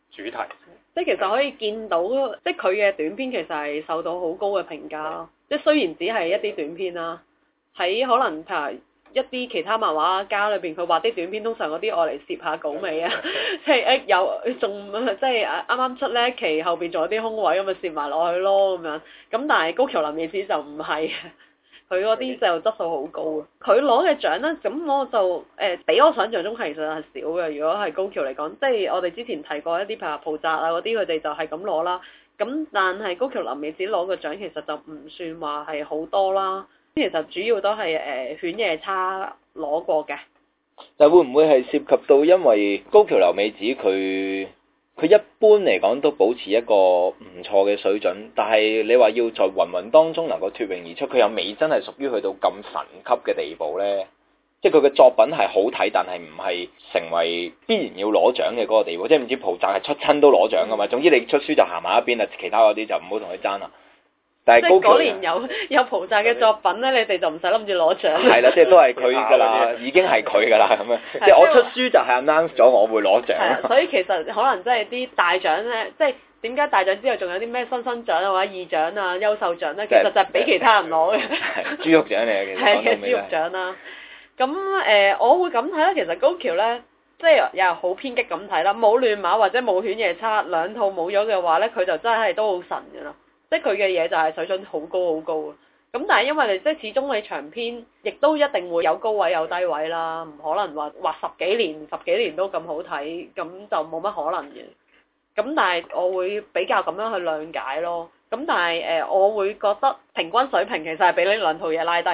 主題。 即係其實可以見到，即係佢嘅短篇其實係受到好高嘅評價咯。即係雖然只係一啲短篇啦，喺可能譬如一啲其他漫畫家裏邊，佢畫啲短篇通常嗰啲愛嚟攝下稿尾啊，即係有仲即係啱啱出呢一期後邊仲有啲空位咁咪攝埋落去咯咁樣。咁但係高橋留美子就唔係。佢嗰啲就質素好高啊！佢攞嘅獎咧，咁我就比我想象中其實係少嘅。如果係高橋嚟講，即係我哋之前提過一啲譬如浦澤啊嗰啲，佢哋就係咁攞啦。咁但係高橋留美子攞嘅獎其實就唔算話係好多啦。其實主要都係犬夜叉攞過嘅。 但會唔會係涉及到因為高橋留美子佢一般嚟講都保持一個唔錯嘅水準，但係你話要在芸芸當中能夠脫穎而出，佢又未真係屬於去到咁神級嘅地步呢？即係佢嘅作品係好睇，但係唔係成為必然要攞獎嘅嗰個地步。即係唔知浦澤係出親都攞獎噶嘛？總之你出書就行埋一邊啦，其他嗰啲就唔好同佢爭啦。但係高橋嗰年有浦澤嘅作品咧，你哋就唔使諗住攞獎。 係啦，即係都係佢㗎啦，已經係佢㗎啦咁樣。即係我出書就係 announce 咗我會攞獎。 所以其實可能即係啲大獎咧，即係點解大獎之後仲有啲咩新生獎啊或者二獎啊優秀獎咧？其實就係俾其他人攞嘅。係豬肉獎嚟嘅，其實係豬肉獎啦。咁我會咁睇啦，其實高橋咧，即係又係好偏激咁睇啦。冇亂馬或者冇犬夜叉兩套冇咗嘅話咧，佢就真係都好神㗎啦。即係佢嘅嘢就係水準好高好高啊！咁但係因為你即係始終你長篇，亦都一定會有高位有低位啦，唔可能話十幾年都咁好睇，咁就冇乜可能嘅。咁但係我會比較咁樣去諒解咯。咁但係我會覺得平均水平其實係俾呢兩套嘢拉低。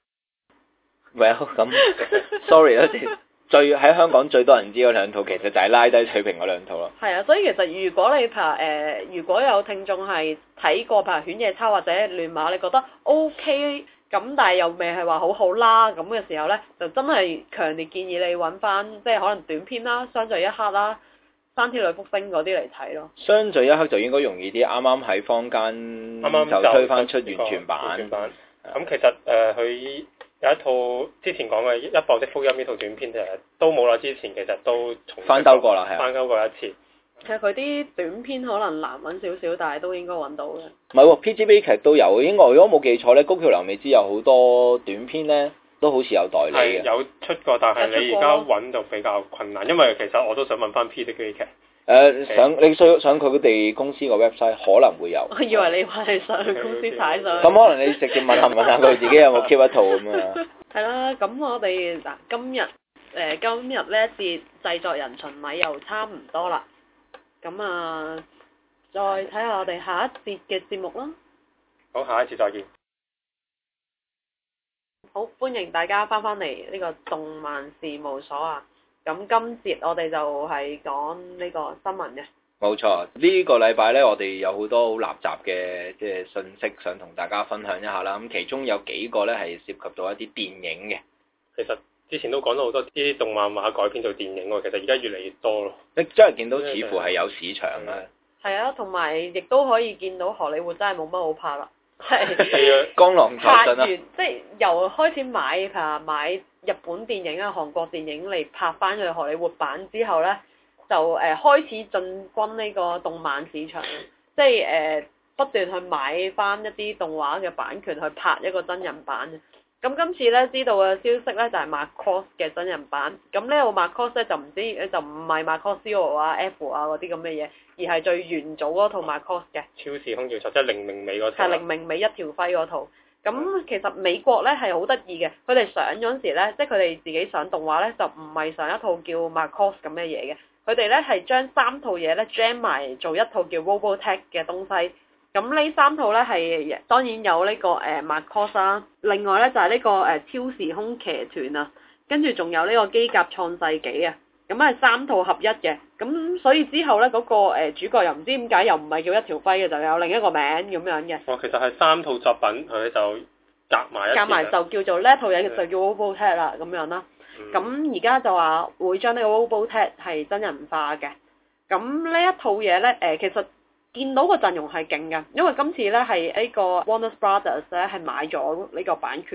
Well， 咁 sorry 啦，最喺香港最多人知嗰兩套，其實就係拉低水平嗰兩套咯。 係啊，所以其實如果你譬如如果有聽眾係睇過譬如犬夜叉或者亂馬，你覺得 OK 咁，但係又未係話好好啦咁嘅時候呢，就真係強烈建議你揾翻即係可能短篇啦、相聚一刻啦、山 T 女福星嗰啲嚟睇咯。相聚一刻就應該容易啲，啱啱喺坊間就推翻出完全版。 咁其實佢有一套之前講嘅《一磅的福音》呢套短片，其實都冇耐之前，其實都重翻兜過啦，係翻兜過一次。 其實佢啲短片可能難揾少少，但係都應該揾到嘅。 唔係喎，PG 悲劇都有，應該如果冇記錯咧，高橋留美子有好多短片咧，都好似有代理嘅。 有出過，但係你而家揾就比較困難，因為其實我都想問翻 PG 悲劇。 你上佢哋公司個 website 可能會有。 我以為你話係上公司踩上。 咁可能你直接問下佢自己有冇 keep 一套咁啊？ 係啦，咁我哋嗱今日呢一節製作人巡禮又差唔多啦，咁啊再睇下我哋下一節嘅節目啦。 好，下一節再見。 好，歡迎大家翻嚟呢個動漫事務所啊！咁今節我哋就係講呢個新聞嘅。 冇錯，呢個禮拜呢，我哋有好多好垃雜嘅即係信息想同大家分享一下啦。咁其中有幾個呢係涉及到一啲電影嘅。 其實之前都講到好多啲動漫畫改編做電影喎，其實而家越嚟越多咯。 你真係見到似乎係有市場啦。 係啊，同埋亦都可以見到荷里活真係冇乜好拍啦。 係江郎才盡啦。 即係由開始買日本電影啊、韓國電影嚟拍翻佢荷里活版之後呢，就開始進軍呢個動漫市場，即係不斷去買翻一啲動畫嘅版權去拍一個真人版。咁今次呢，知道嘅消息呢，就係 Macross 嘅真人版。咁呢個 Macross 呢，就唔係 Macross Zero 啊、F 啊嗰啲咁嘅嘢，而係最元祖嗰套 Macross 嘅。 超時空要塞，即係零明尾嗰套。 係零明尾一條輝嗰套。咁其實美國咧係好得意嘅，佢哋上嗰陣時咧，即係佢哋自己上動畫咧，就唔係上一套叫 Macross 咁嘅嘢嘅，佢哋咧係將三套嘢咧 jam 埋做一套叫 Robotech 嘅東西。咁呢三套咧係當然有呢個Macross 啦，另外咧就係呢個超時空騎團啊，跟住仲有呢個機甲創世紀啊。咁係三套合一嘅，咁所以之後咧嗰個主角又唔知點解又唔係叫一條輝嘅，就有另一個名咁樣嘅。 其實係三套作品佢就夾埋一齊。夾埋就叫做呢一套嘢就叫 Robotech 啦，咁樣啦。咁而家就話會將呢個 Robotech 係真人化嘅。咁呢一套嘢咧其實見到個陣容係勁嘅，因為今次咧係呢個 Warner Brothers 咧係買咗呢個版權。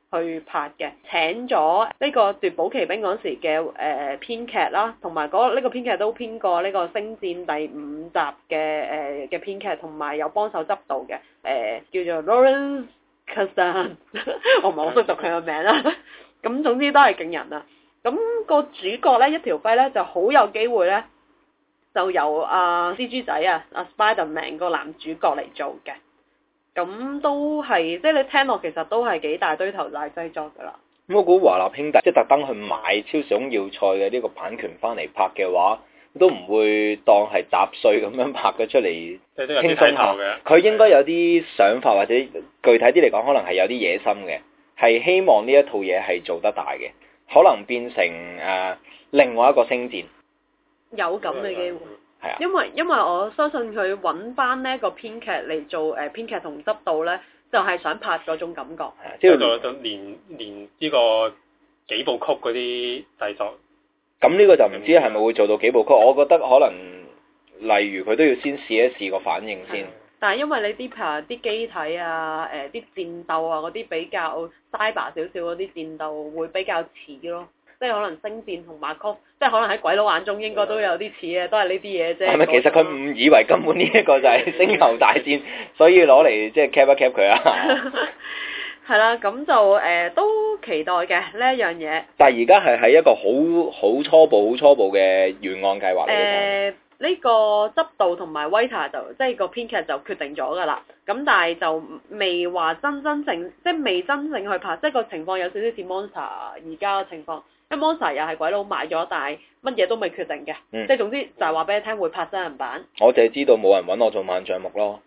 去拍嘅，請咗呢個奪寶奇兵嗰時嘅編劇啦，同埋呢個編劇都編過呢個星戰第5集嘅編劇，同埋有幫手執導嘅叫做 Lawrence Kasdan 我唔係好識讀佢個名啦，咁總之都係勁人啊！咁個主角咧，一條輝咧就好有機會咧，就由蜘蛛仔啊Spiderman 個男主角嚟做嘅。咁都係，即係你聽落其實都係幾大堆頭大製作㗎啦。 咁我估華納兄弟即係特登去買超時空要塞嘅呢個版權翻嚟拍嘅話，都唔會當係雜碎咁樣拍咗出嚟輕鬆下嘅。佢應該有啲想法，或者具體啲嚟講，可能係有啲野心嘅，係希望呢一套嘢係做得大嘅，可能變成另外一個星戰。 有咁嘅機會。 係啊， 因為我相信佢揾翻呢個編劇嚟做編劇同執導咧，就係想拍嗰種感覺。 即係就連呢個幾部曲嗰啲製作。 咁呢個就唔知係咪會做到幾部曲？我覺得可能例如佢都要先試一試個反應先。 但係因為你啲機體啊、啲戰鬥啊嗰啲比較 cyber 少少嗰啲戰鬥會比較似咯。即係可能星戰同埋 Marvel，即係可能喺鬼佬眼中應該都有啲似嘅，都係呢啲嘢啫。係咪其實佢誤以為根本呢一個就係星球大戰，所以攞嚟即係 cap 一 cap 佢啊？ 係啦，咁就都期待嘅呢一樣嘢。 但係而家係喺一個好初步嘅原案計劃嚟嘅。 呢個執導同埋 Waiter 就即係個編劇就決定咗㗎啦。咁但係就未話真正即係未真正去拍，即係個情況有少少似 Monster 而家嘅情況。因為 Monster 又係鬼佬買咗，但係乜嘢都未決定嘅，即係總之就係話俾你聽會拍真人版。 我淨係知道冇人揾我做萬象目咯。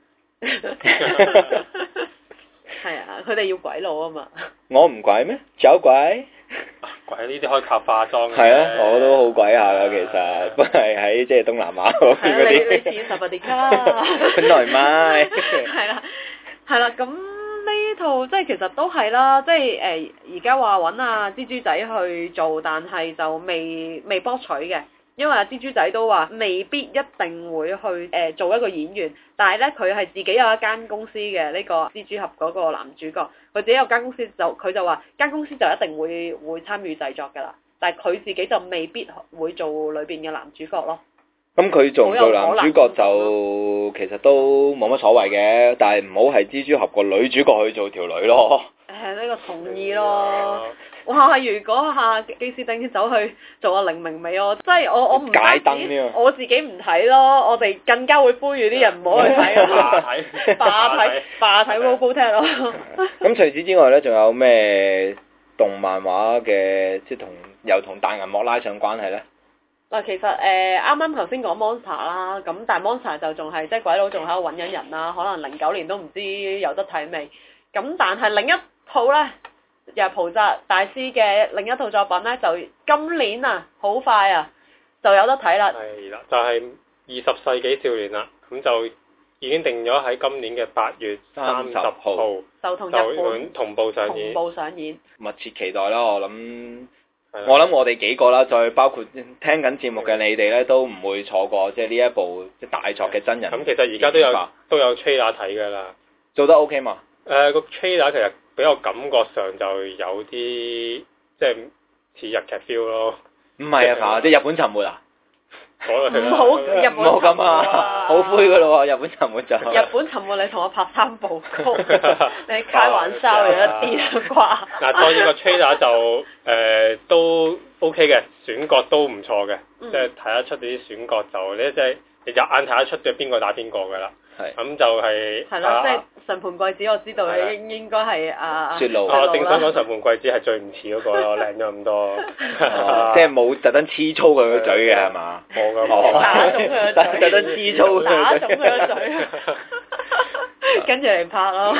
係啊，佢哋要鬼佬啊嘛。 我唔鬼咩？走鬼？ 鬼呢啲可以靠化妝嘅。 係啊，我都好鬼下㗎，其實不係喺即係東南亞嗰邊嗰啲。 你似十八迪卡。 本來咪。 係啦，咁。呢套即係其實都係啦，即係而家話揾蜘蛛仔去做，但係就未博取嘅，因為蜘蛛仔都話未必一定會去做一個演員，但係咧佢係自己有一間公司嘅呢個蜘蛛俠嗰個男主角，佢自己有間公司佢就話間公司就一定會參與製作㗎啦，但係佢自己就未必會做裏邊嘅男主角咯。咁佢做唔做男主角就其實都冇乜所謂嘅，但係唔好係蜘蛛俠個女主角去做條女咯。 呢個同意咯。哇！如果基斯丁走去做靈明美，我真係我唔解燈我自己唔睇咯，我哋更加會呼籲啲人唔好去睇啊！霸睇 Robocat 咯。 咁除此之外咧，仲有咩動漫畫嘅即係又同大銀幕拉上關係咧？ 嗱，其實啱啱頭先講 Monster 啦，咁但係 Monster 就仲係即係鬼佬仲喺度揾緊人啦，可能09年都唔知有得睇未。咁但係另一套咧，又係浦澤大師嘅另一套作品咧，就今年好快就有得睇啦。 係啦，就係20世紀少年啦，咁就已經定咗喺今年嘅8月30號， 就同日本同步上演。 密切期待啦，我諗我哋幾個啦，再包括聽緊節目嘅你哋咧，都唔會錯過即係呢一部即係大作嘅真人。 咁其實而家都有 trailer 睇㗎啦。 做得 OK 嘛？ 個 trailer 其實俾我感覺上就有啲即係似日劇 feel 咯。 唔係啊，即係日本沉沒啊！ 唔好日本咁啊，好灰㗎咯喎！日本沉沒就日本沉沒，你同我拍3部曲，你開玩笑有一啲啦啩？ 嗱，當然個 trailer 就都 OK 嘅，選角都唔錯嘅，即係睇得出啲選角就你即係你入眼睇得出嘅邊個打邊個㗎啦。係。咁就係。 係咯，即係神盤貴子，我知道你應該係雪露。 正想講神盤貴子係最唔似嗰個咯，靚咗咁多。 即係冇特登黐粗佢個嘴嘅係嘛？ 冇㗎。 打腫佢個嘴。 特登黐粗佢。 打腫佢個嘴。跟住嚟拍咯。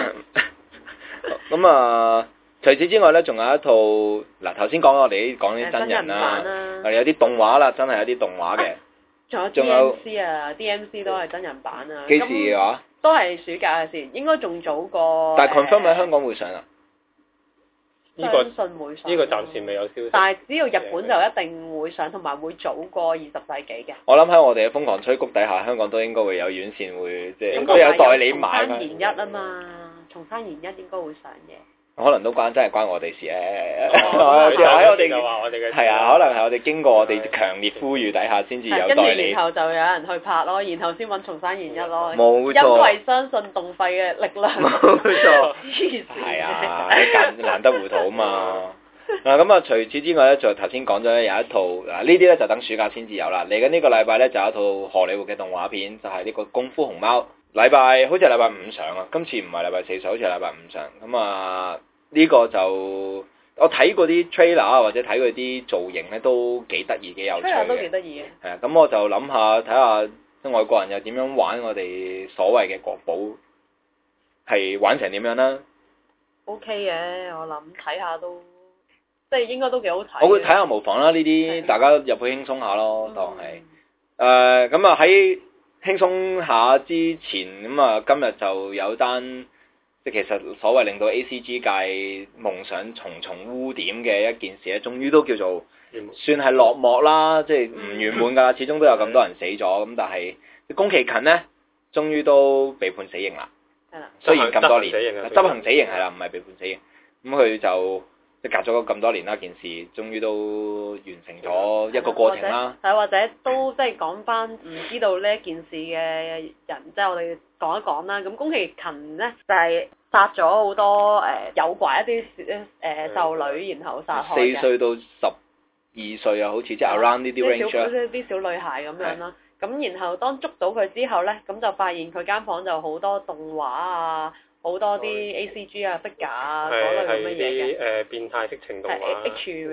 咁除此之外咧，仲有一套嗱，頭先講我哋講啲真人啦，我哋有啲動畫啦，真係有啲動畫嘅。 仲有 DMC 都係真人版啊！ 幾時嘅話？ 都係暑假嘅事，應該仲早過。 但係 confirm 喺香港會上啊？ 相信會上。 呢個暫時未有消息。 但係只要日本就一定會上，同埋會早過20世紀嘅。 我諗喺我哋嘅瘋狂吹谷底下，香港都應該會有院線會即係都有代理買。 松山研一啊嘛，松山研一應該會上嘅。 可能都真係關我哋事咧。 喺我哋就話我哋嘅係啊，可能係我哋經過我哋強烈呼籲底下先至有代理。 跟住然後就有人去拍咯，然後先揾松山研一咯。 冇錯。 因為相信動廢嘅力量。 冇錯。 黐線。 係啊，難得糊塗啊嘛。嗱咁啊，除此之外咧，就頭先講咗咧有一套嗱，呢啲咧就等暑假先至有啦。嚟緊呢個禮拜咧就有一套荷里活嘅動畫片，就係呢個功夫熊貓。禮拜好似係禮拜五上啊，今次唔係禮拜四上，好似係禮拜五上。咁啊呢個就我睇過啲 trailer 啊，或者睇佢啲造型咧都幾得意幾有趣嘅。 都幾得意嘅。 係啊，咁我就諗下睇下外國人又點樣玩我哋所謂嘅國寶，係玩成點樣啦 ？OK 嘅，我諗睇下都。即係應該都幾好睇。 我會睇下模仿啦，呢啲大家入去輕鬆下咯，當係咁啊喺輕鬆下之前咁啊，今日就有單即係其實所謂令到 ACG 界夢想重重污點嘅一件事咧，終於都叫做算係落幕啦，即係唔圓滿㗎，始終都有咁多人死咗，咁但係宮崎勤呢，終於都被判死刑啦。雖然咁多年執行死刑係啦，唔係被判死刑，咁佢就。即隔咗咁多年啦，件事終於都完成咗一個過程啦。 或者都即係講翻唔知道呢一件事嘅人，即係我哋講一講啦。咁宮崎勤呢，就係殺咗好多誘拐一啲少女，然後殺害嘅。4 歲到12歲啊，好似即係 around 呢啲 range 啲小女孩咁樣啦。咁然後當捉到佢之後呢，咁就發現佢間房就好多動畫啊。好多啲 ACG 啊、figure 啊嗰類咁嘅嘢嘅， 變態色情動畫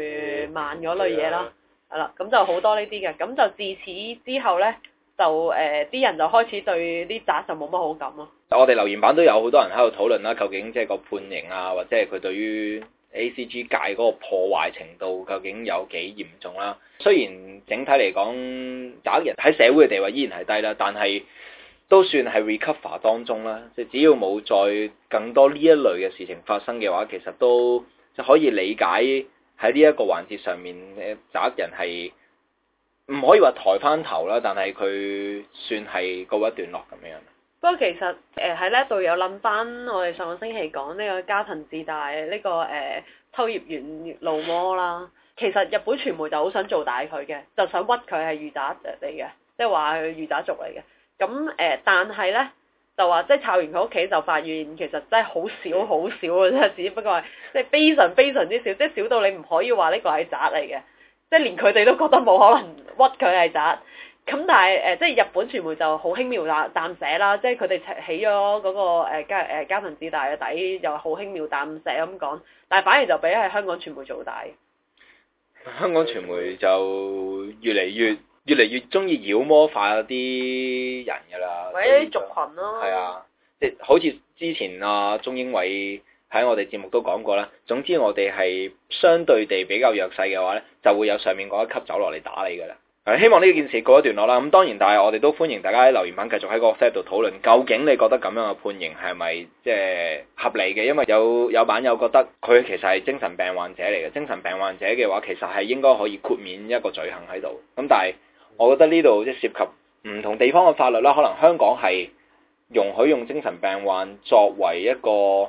H 漫嗰類嘢啦，係啦，咁就好多呢啲嘅，咁就自此之後咧，就啲人就開始對啲宅就冇乜好感咯。 我哋留言板都有好多人喺度討論啦，究竟即係個判刑啊，或者係佢對於 ACG 界嗰個破壞程度究竟有幾嚴重啦？雖然整體嚟講，宅人喺社會嘅地位依然係低啦，但係都算係 recover 當中啦，即係只要冇再更多呢一類嘅事情發生嘅話，其實都就可以理解喺呢一個環節上面，宅人係唔可以話抬翻頭啦，但係佢算係告一段落咁樣。 不過其實喺呢度有諗翻我哋上個星期講呢個加藤智大呢個秋葉原露魔啦，其實日本傳媒就好想做大佢嘅，就想屈佢係御宅嚟嘅，即係話佢御宅族嚟嘅。咁但係咧就話即係抄完佢屋企就發現其實真係好少好少嘅啫，只不過係即係非常非常之少，即係少到你唔可以話呢個係宅嚟嘅，即係連佢哋都覺得冇可能屈佢係宅。咁但係即係日本傳媒就好輕描淡寫啦，即係佢哋起咗嗰個加藤智大嘅底，又好輕描淡寫咁講，但係反而就比係香港傳媒做大。 香港傳媒就越嚟越中意妖魔化啲人㗎啦， 或者啲族群咯。 係啊，即係好似之前啊鐘英偉喺我哋節目都講過啦。總之我哋係相對地比較弱勢嘅話咧，就會有上面嗰一級走落嚟打你㗎啦。希望呢件事告一段落啦。咁當然，但係我哋都歡迎大家喺留言板繼續喺個 set 度討論，究竟你覺得咁樣嘅判刑係咪即係合理嘅？因為有版友覺得佢其實係精神病患者嚟嘅，精神病患者嘅話其實係應該可以豁免一個罪行喺度。咁但係我覺得呢度即係涉及唔同地方嘅法律啦，可能香港係容許用精神病患作為一個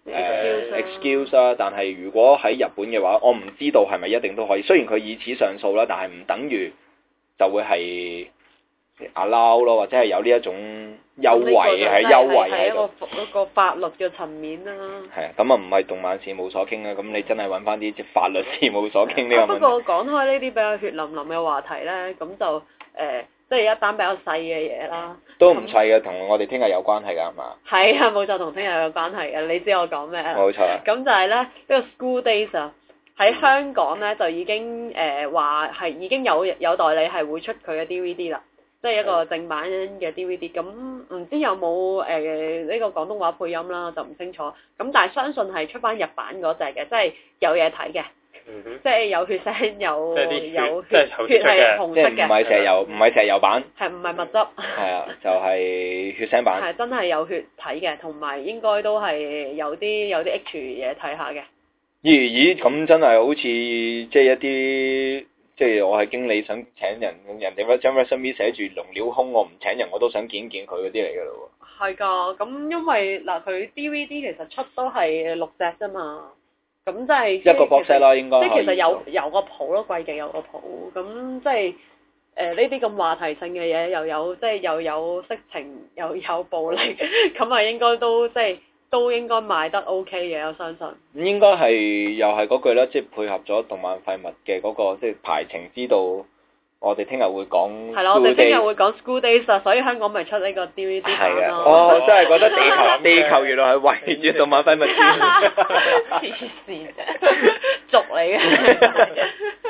excuse 啦，但係如果喺日本嘅話，我唔知道係咪一定都可以。雖然佢以此上訴啦，但係唔等於就會係 allow 咯，或者係有呢一種優惠喺優惠喺度。 係一個法律嘅層面啦。 係啊，咁啊唔係動漫事務所傾啦，咁你真係揾翻啲法律事務所傾呢個問題。 不過講開呢啲比較血淋淋嘅話題咧，咁就即係一單比較細嘅嘢啦。 都唔細嘅，同我哋聽日有關係㗎係嘛？係啊，冇錯，同聽日有關係嘅，你知我講咩啦？ 冇錯。 咁就係咧呢個 School Days 啊。喺香港咧就已經話係已經有代理係會出佢嘅 DVD 啦，即係一個正版嘅 DVD。咁唔知有冇呢個廣東話配音啦，就唔清楚。咁但係相信係出翻日版嗰隻嘅，即係有嘢睇嘅，即係有血腥有血係紅色嘅， 即係唔係石油版， 係唔係蜜汁？係啊，就係血腥版。 係真係有血睇嘅，同埋應該都係有啲 H 嘢睇下嘅。 咦，咁真係好似即係一啲即係我係經理想請人，人哋張 resume 寫住龍料空，我唔請人我都想見佢嗰啲嚟㗎咯喎。 係㗎，咁因為嗱佢 DVD 其實出都係6隻啫嘛，咁即係一個 box set 啦，應該即係其實有個譜咯，貴極有個譜，咁即係呢啲咁話題性嘅嘢又有色情又有暴力，咁啊應該都即係都應該賣得 OK 嘅，我相信。 應該係又係嗰句啦，即係配合咗動漫廢物嘅嗰個即係排程之道。我哋聽日會講。 係咯，我哋聽日會講 School Days 啊，所以香港咪出呢個 DVD 版咯。 係啊，我真係覺得地球原來係圍住動漫廢物轉。 黐線，俗嚟嘅。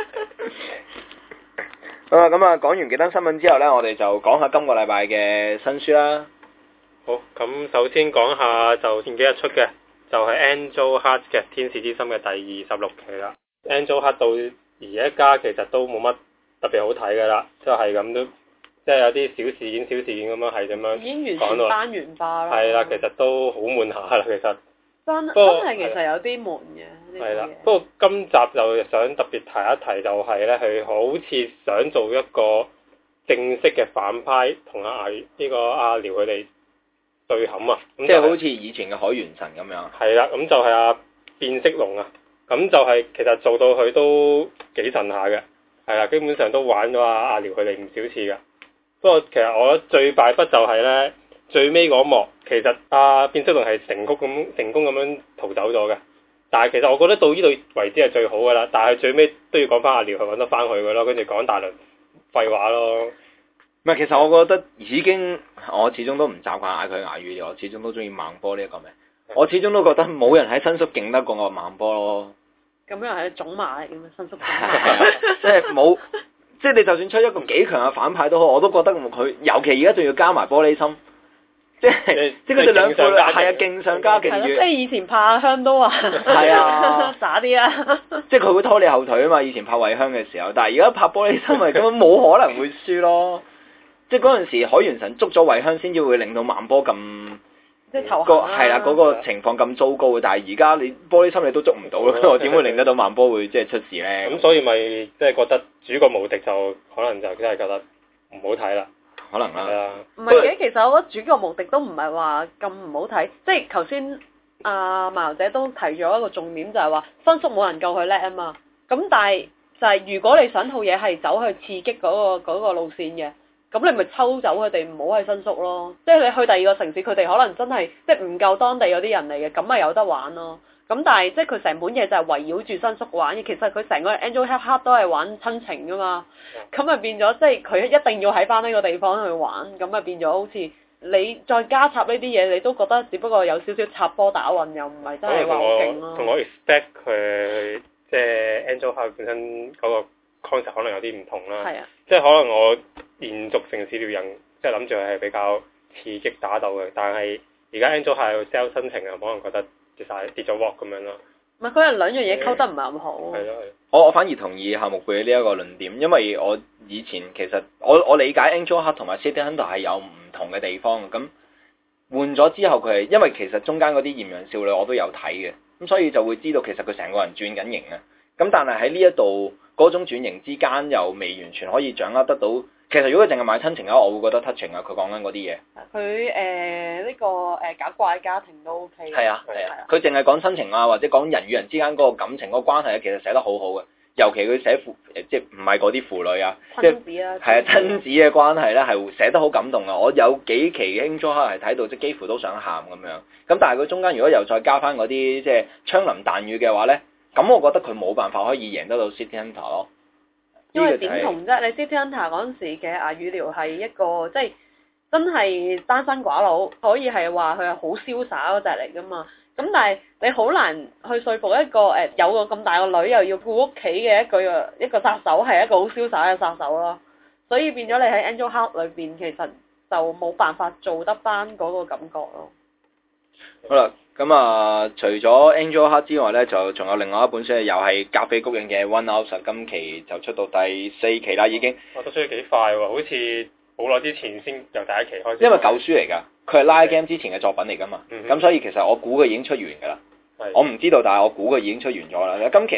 好啦，咁啊，講完幾單新聞之後呢，我哋就講下今個禮拜嘅新書啦。 好，咁首先講下就前幾日出嘅，就係 Angel Heart 嘅《天使之心》嘅第26期啦。Angel Heart 到而家其實都冇乜特別好睇㗎啦，即係咁都，即係有啲小事件咁樣係咁樣已經完全單元化啦。 係啦，其實都好悶下啦，其實。 真係其實有啲悶嘅。 係啦，不過今集就想特別提一提，就係咧，佢好似想做一個正式嘅反派，同阿廖佢哋對冚啊。 即係好似以前嘅海猿神咁樣。 係啦，咁就係阿變色龍啊，咁就係其實做到佢都幾神下嘅。係啦，基本上都玩咗阿廖佢哋唔少次㗎。不過其實我覺得最敗筆就係咧，最尾嗰幕，其實變色龍係成功咁樣逃走咗嘅。但係其實我覺得到呢度為止係最好㗎啦。但係最尾都要講翻阿廖，係揾得翻佢㗎咯，跟住講大輪廢話咯。 唔係，其實我覺得已經，我始終都唔習慣嗌佢牙語，我始終都中意孟波呢一個名。我始終都覺得冇人喺新宿勁得過我孟波咯。 咁樣係種馬嚟嘅咩？新宿即係冇，即係你就算出一個幾強嘅反派都好，我都覺得佢，尤其而家仲要加埋玻璃心，即係佢哋兩個係啊，勁上加勁。 即係以前拍阿香都話係啊， 渣啲啊！ 即係佢會拖你後腿啊嘛！以前拍惠香嘅時候，但係而家拍玻璃心咪根本冇可能會輸咯。即係嗰陣時海猿神捉咗惠香先至會令到孟波咁。 即係頭痕係啦，嗰個情況咁糟糕嘅，但係而家你玻璃心你都捉唔到咯，我點會令得到孟波會即係出事咧？ 咁所以咪即係覺得主角無敵就可能就真係覺得唔好睇啦， 可能啦。 唔係嘅，其實我覺得主角無敵都唔係話咁唔好睇，即係頭先阿馬友姐都提咗一個重點，就係話新宿冇人夠佢叻啊嘛。咁但係就係如果你想套嘢係走去刺激嗰個路線嘅。咁你咪抽走佢哋，唔好喺新宿咯。即係你去第二個城市，佢哋可能真係即係唔夠當地嗰啲人嚟嘅，咁咪有得玩咯。咁但係即係佢成本嘢就係圍繞住新宿玩嘅。其實佢成個 Angel Heart 都係玩親情噶嘛。咁咪變咗即係佢一定要喺翻呢個地方去玩，咁咪變咗好似你再加插呢啲嘢，你都覺得只不過有少少插波打運，又唔係真係話好勁咯。 同我 expect 佢即係 Angel Heart 本身嗰個 concept 可能有啲唔同啦。 係啊。 即係可能我延續城市獵人，即係諗住係比較刺激打鬥嘅，但係而家 Angel 係 sell 親情啊，可能覺得跌咗鑊咁樣咯。 唔係佢係兩樣嘢溝得唔係咁好。 係咯。 我反而同意夏目貝呢一個論點，因為我以前其實我理解 Angel Heart 同埋 City Hunter 係有唔同嘅地方，咁換咗之後佢係因為其實中間嗰啲豔陽少女我都有睇嘅，咁所以就會知道其實佢成個人轉緊型啊。咁但係喺呢一度嗰種轉型之間又未完全可以掌握得到。其實如果佢淨係買親情嘅話，我會覺得 touching 啊，佢講緊嗰啲嘢。 佢呢個搞怪家庭都 OK。 係啊係啊，佢淨係講親情啊，或者講人與人之間嗰個感情嗰個關係咧，其實寫得好好嘅。尤其佢寫即係唔係嗰啲父女啊，即係係啊親子嘅關係咧，係寫得好感動啊！我有幾期嘅 Angel Heart係睇到即係幾乎都想喊咁樣。咁但係佢中間如果又再加翻嗰啲即係槍林彈雨嘅話咧，咁我覺得佢冇辦法可以贏得到 City Hunter 咯。 因為點同啫？你 City Hunter 嗰陣時嘅阿羽寮係一個即係真係單身寡佬，可以係話佢係好瀟灑嗰隻嚟噶嘛。咁但係你好難去說服一個有個咁大個女又要顧屋企嘅一個殺手係一個好瀟灑嘅殺手咯。所以變咗你喺 Angel Heart 裏邊其實就冇辦法做得翻嗰個感覺咯。 好啦。咁啊，除咗 Angel Heart 之外咧，就仲有另外一本書，又係格比谷影嘅 One House，今期就出到第4期啦，已經。 我都需要幾快喎，好似好耐之前先由第一期開始。 因為舊書嚟㗎，佢係 Live Game 之前嘅作品嚟㗎嘛。咁所以其實我估佢已經出完㗎啦。我唔知道，但係我估佢已經出完咗啦。今期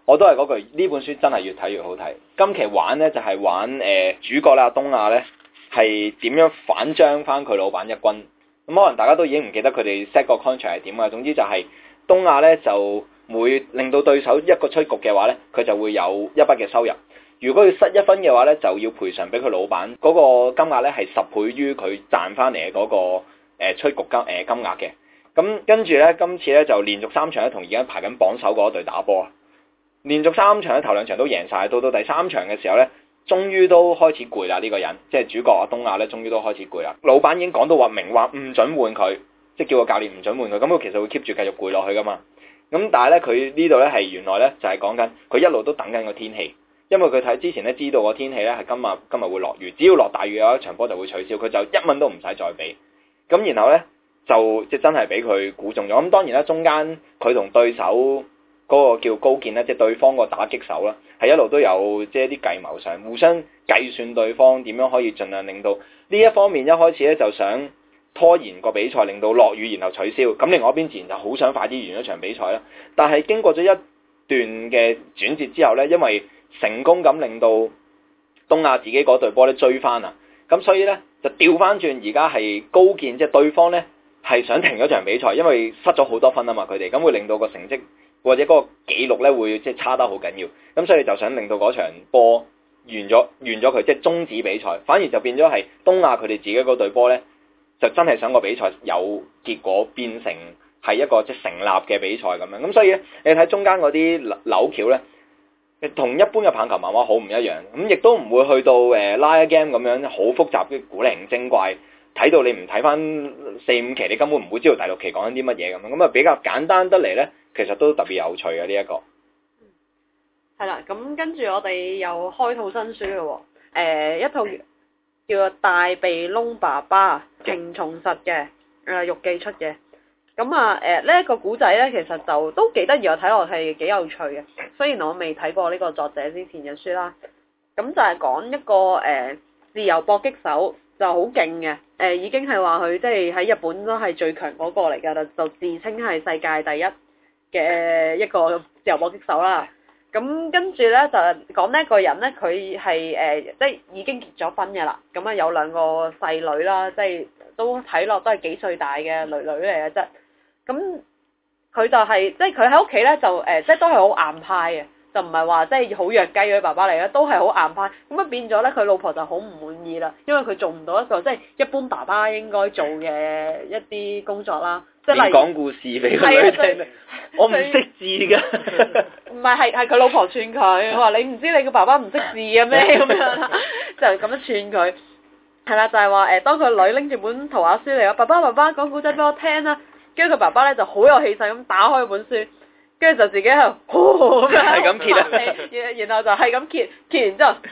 我都係嗰句，呢本書真係越睇越好睇。今期玩呢，就係玩主角啦，東亞呢係點樣反將翻佢老闆一軍。咁可能大家都已經唔記得佢哋 set 個 contract 係點啊。總之就係東亞呢就每令到對手一個出局嘅話呢，佢就會有一筆嘅收入。如果佢失一分嘅話呢，就要賠償俾佢老闆。嗰個金額呢係10倍於佢賺翻嚟嘅嗰個出局金額嘅。咁跟住呢，今次呢就連續3場咧同而家排緊榜首嗰隊打波啊！連續3場咧頭2場都贏晒，到第3場嘅時候呢，終於都開始攰啦。呢個人即係主角啊，東亞呢，終於都開始攰啦。老闆已經講到話明話唔准換佢，即係叫個教練唔准換佢。咁佢其實會 keep 住繼續攰落去噶嘛。咁但係呢，佢呢度呢係原來呢就係講緊佢一路都等緊個天氣。因為佢睇之前咧知道個天氣咧係今日會落雨，只要落大雨嘅話，場波就會取消，佢就1蚊都唔使再俾。咁然後咧就即真係俾佢估中咗。咁當然啦，中間佢同對手嗰個叫高健咧，即係對方個打擊手啦，係一路都有即係啲計謀上互相計算對方點樣可以盡量令到呢一方面一開始咧就想拖延個比賽，令到落雨然後取消。咁另外一邊自然就好想快啲完咗場比賽啦。但係經過咗一段嘅轉折之後咧，因為成功咁令到東亞自己嗰隊波咧追翻啊！咁所以咧就調翻轉，而家係高健，即係對方咧係想停咗場比賽，因為失咗好多分啊嘛，佢哋咁會令到個成績或者嗰個紀錄咧會即係差得好緊要，咁所以就想令到嗰場波完咗佢，即係終止比賽，反而就變咗係東亞佢哋自己嗰隊波咧就真係想個比賽有結果變成係一個即係成立嘅比賽咁樣，咁所以咧你睇中間嗰啲扭橋咧。同一般嘅棒球漫畫好唔一樣，咁亦都唔會去到拉一 game 咁樣好複雜嘅古靈精怪，睇到你唔睇翻4-5期，你根本唔會知道第6期講緊啲乜嘢咁樣，咁啊比較簡單得嚟呢，其實都特別有趣嘅呢一個。 係啦，咁跟住我哋又開套新書咯喎，一套叫做《大鼻窿爸爸》，程松實嘅，玉記出嘅。咁啊，呢一個古仔呢，其實就都幾得意，我睇落係幾有趣嘅。雖然我未睇過呢個作者之前嘅書啦，咁就係講一個自由搏擊手，就好勁嘅，已經係話佢即係喺日本都係最強嗰個嚟㗎啦，就自稱係世界第一嘅一個自由搏擊手啦。咁跟住呢，就講呢一個人呢，佢係即係已經結咗婚嘅啦，咁啊有2個細女啦，即係都睇落都係幾歲大嘅女嚟嘅啫。咁佢就係、即係佢喺屋企咧就即係都係好硬派嘅，就唔係話即係好弱雞嗰啲爸爸嚟嘅，都係好硬派。咁啊變咗咧，佢老婆就好唔滿意啦，因為佢做唔到一個即係一般爸爸應該做嘅一啲工作啦。即係例如講故事俾個女聽，我唔識字㗎。 唔係佢老婆串佢，話你唔知你個爸爸唔識字嘅咩咁樣，就咁樣串佢。係啦，就係話當佢女拎住本圖畫書嚟話，爸爸講古仔俾我聽啦。跟住佢爸爸咧就好有氣勢咁打開本書，跟住就自己喺度係咁揭啦，然後就係咁揭完之後，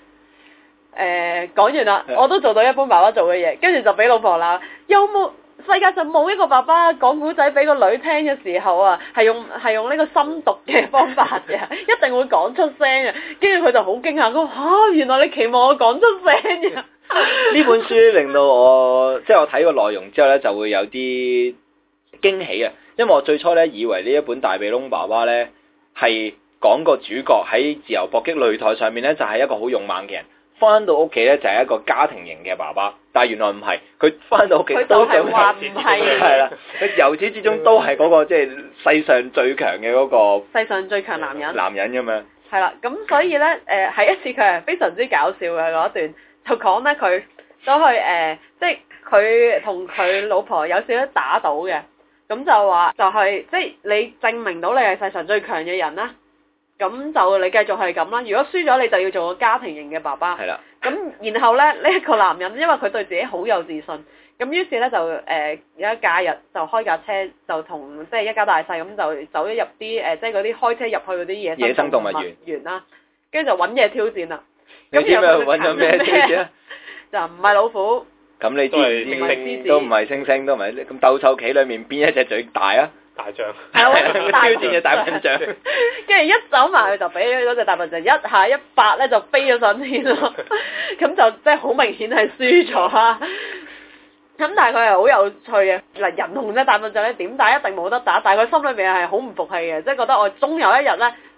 講完啦，我都做到一般爸爸做嘅嘢，跟住就俾老婆鬧，有冇世界上冇一個爸爸講古仔俾個女聽嘅時候啊，係用呢個深讀嘅方法嘅，一定會講出聲嘅，跟住佢就好驚訝，佢話原來你期望我講出聲嘅。 呢本書令到我即係我睇個內容之後咧，就會有啲驚喜啊！因為我最初咧以為呢一本大鼻窿爸爸咧係講個主角喺自由搏擊擂台上面咧就係一個好勇猛嘅人，翻到屋企咧就係一個家庭型嘅爸爸，但係原來唔係，佢翻到屋企都係話唔係，係啦，佢由始至終都係嗰個即係世上最強嘅嗰個世上最強男人咁樣。 係啦，咁所以咧喺一次佢係非常之搞笑嘅嗰一段，就講咧佢都去即係佢同佢老婆有少少打賭嘅。咁就話就係即係你證明到你係世上最強嘅人啦，咁就你繼續係咁啦。如果輸咗，你就要做個家庭型嘅爸爸。係啦。咁然後咧呢一個男人，因為佢對自己好有自信，咁於是咧就有一假日就開架車就同即係一家大細咁就走咗入啲即係嗰啲開車入去嗰啲野生動物園啦，跟住就揾嘢挑戰啦。 你知唔知揾咗咩挑戰啊？ 就唔係老虎。 咁你知唔知都唔係猩猩，都唔係咁鬥獸棋裏面邊一隻最大啊？ 大象。 係啊， 挑戰嘅大笨象。 跟住一走埋去就俾嗰隻大笨象一下一發咧就飛咗上天咯，咁就即係好明顯係輸咗啦。咁但係佢係好有趣嘅，嗱人同隻大笨象咧點打一定冇得打，但係佢心裏面係好唔服氣嘅，即係覺得我終有一日咧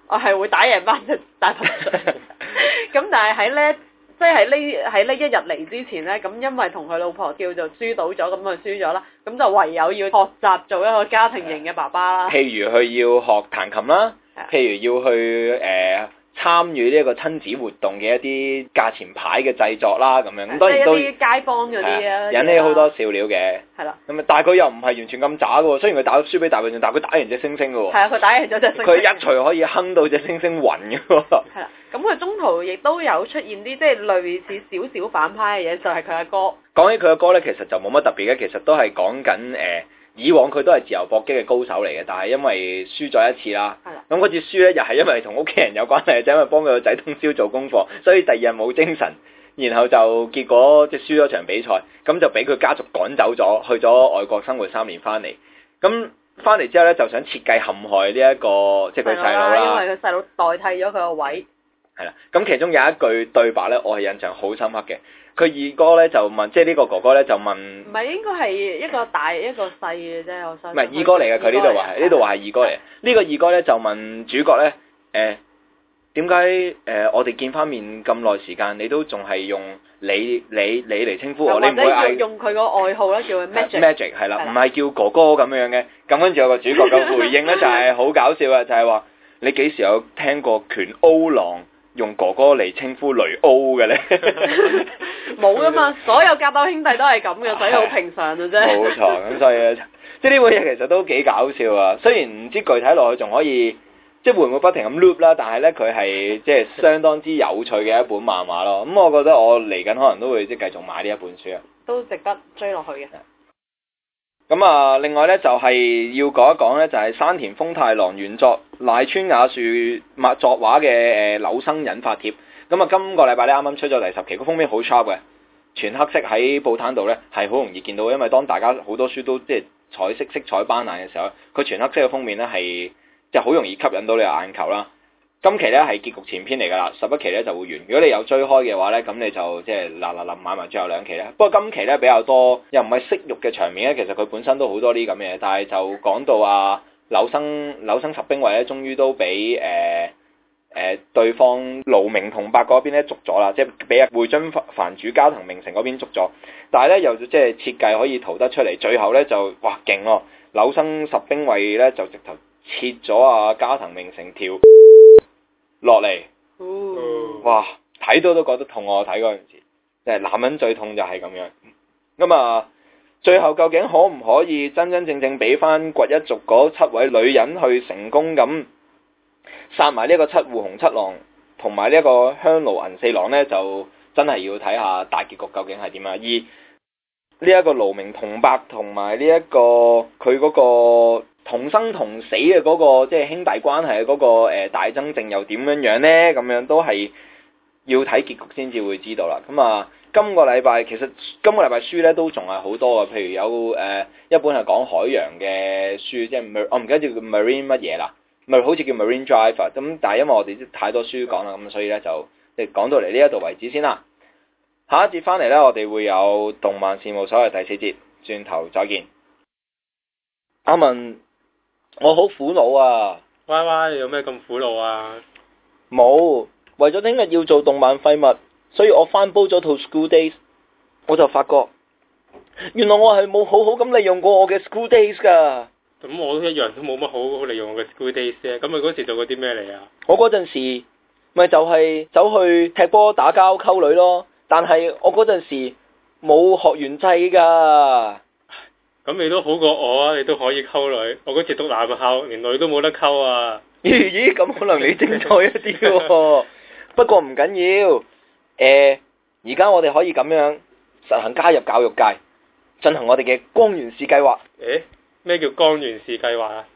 我係會打贏班隻大笨象。咁但係喺呢，即係喺呢一日嚟之前呢，咁因為同佢老婆叫做輸到咗，咁佢輸咗啦，咁就唯有要學習做一個家庭型嘅爸爸啦。 譬如佢要學彈琴啦，譬如要去參與呢一個親子活動嘅一啲價錢牌嘅製作啦，咁樣咁當然都即係一啲街坊嗰啲啊， 引起好多笑料嘅。 係啦。 咁但係佢又唔係完全咁渣嘅喎，雖然佢打輸俾大笨象，但係佢打贏隻猩猩嘅喎。 係啊，佢打贏咗隻猩猩。 佢一錘可以哼到隻猩猩暈嘅喎。 係啦，咁佢中途亦都有出現啲即係類似少少反派嘅嘢，就係佢阿哥。 講起佢阿哥咧，其實就冇乜特別嘅，其實都係講緊以往佢都係自由搏擊嘅高手嚟嘅，但係因為輸咗一次啦，咁嗰次輸咧又係因為同屋企人有關係，就因為幫佢個仔通宵做功課，所以第二日冇精神，然後就結果即係輸咗場比賽，咁就俾佢家族趕走咗，去咗外國生活3年翻嚟，咁翻嚟之後咧就想設計陷害呢一個即係佢細佬啦， 因為佢細佬代替咗佢個位。 係啦，咁其中有一句對白咧，我係印象好深刻嘅。佢二哥咧就問，即係呢個哥哥咧就問，唔係應該係一個大一個細嘅啫，我相信。 唔係二哥嚟嘅，佢呢度話係呢度話係二哥嚟。呢個二哥咧就問主角咧，點解我哋見翻面咁耐時間，你都仲係用你嚟稱呼我？你唔會嗌用佢個外號咧叫佢 Magic 係啦，唔係叫哥哥咁樣嘅。咁跟住有個主角嘅回應咧就係好搞笑嘅，就係話你幾時有聽過拳歐郎用哥哥嚟稱呼雷歐嘅咧？ 冇噶嘛，所有格鬥兄弟都係咁嘅，所以好平常嘅啫。 冇錯，咁所以即係呢本嘢其實都幾搞笑啊！雖然唔知具體落去仲可以，即係會唔會不停咁 loop 啦，但係咧佢係即係相當之有趣嘅一本漫畫咯。咁我覺得我嚟緊可能都會即係繼續買呢一本書啊，都值得追落去嘅。 咁啊，另外咧就係要講一講咧，就係山田豐太郎原作瀨川雅樹作畫嘅柳生引發帖。咁啊，今個禮拜咧啱啱出咗第10期，個封面好 sharp 嘅，全黑色喺報攤度咧係好容易見到，因為當大家好多書都即係彩色色彩斑斕嘅時候，佢全黑色嘅封面咧係即係好容易吸引到你嘅眼球啦。今期咧係結局前篇嚟㗎啦，11期咧就會完。如果你有追開嘅話咧，咁你就即係嗱買埋最後2期咧。不過今期咧比較多，又唔係色欲嘅場面咧，其實佢本身都好多啲咁嘅嘢，但係就講到柳生十兵衛咧，終於都俾對方盧明同伯嗰邊咧捉咗啦，即係俾會津藩主加藤明成嗰邊捉咗，但係咧又即係設計可以逃得出嚟，最後咧就哇勁咯！柳生十兵衛咧就直頭切咗加藤明成條落嚟，哇睇到都覺得痛，我睇嗰陣時，即係男人最痛就係咁樣。咁啊，最後究竟可唔可以真真正正俾翻掘一族嗰7位女人去成功咁殺埋呢一個七戶紅七郎同埋呢一個香爐銀四郎呢？就真係要睇下大結局究竟係點啊！而呢一個盧明同伯同埋呢一個佢嗰個同生同死嘅嗰個即係兄弟關係嘅嗰個大曾正又點樣樣呢？咁樣都係要睇結局先至會知道啦。咁啊，今個禮拜書呢都仲係好多啊，譬如有一本係講海洋嘅書，即係我唔記得叫 Marine 乜嘢啦。咪好似叫 Marine Driver 咁，但係因為我哋太多書講啦，咁所以咧就即係講到嚟呢一度為止先啦。下一節翻嚟咧，我哋會有動漫事務所嘅第4節，轉頭再見。阿文，我好苦惱啊！ 歪歪，你有咩咁苦惱啊？ 冇，為咗聽日要做動漫廢物，所以我翻煲咗套 School Days， 我就發覺原來我係冇好好咁利用過我嘅 School Days 噶。 咁我都一樣都冇乜好好利用我嘅 School Days 啊！咁你嗰時做過啲咩嚟啊？ 我嗰陣時咪就係走去踢波打交溝女咯，但係我嗰陣時冇學園制噶。 咁你都好過我啊！你都可以溝女，我嗰次讀男校，連女都冇得溝啊！ 咦，咁可能你精彩一啲喎。不過唔緊要，而家我哋可以咁樣實行加入教育界，進行我哋嘅光源氏計劃。 咩叫光源氏計劃啊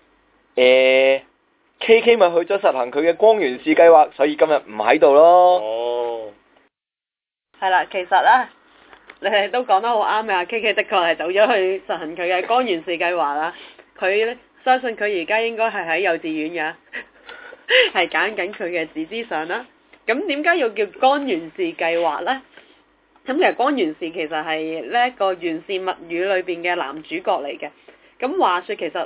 ？KK 咪去咗實行佢嘅光源氏計劃，所以今日唔喺度咯。 哦， 係啦，其實咧，你哋都講得好啱嘅，KK 的確係走咗去實行佢嘅光源氏計劃啦。佢咧相信佢而家應該係喺幼稚園嘅，係揀緊佢嘅紙之上啦。咁點解要叫光源氏計劃咧？咁其實光源氏其實係呢一個源氏物語裏邊嘅男主角嚟嘅。咁話說其實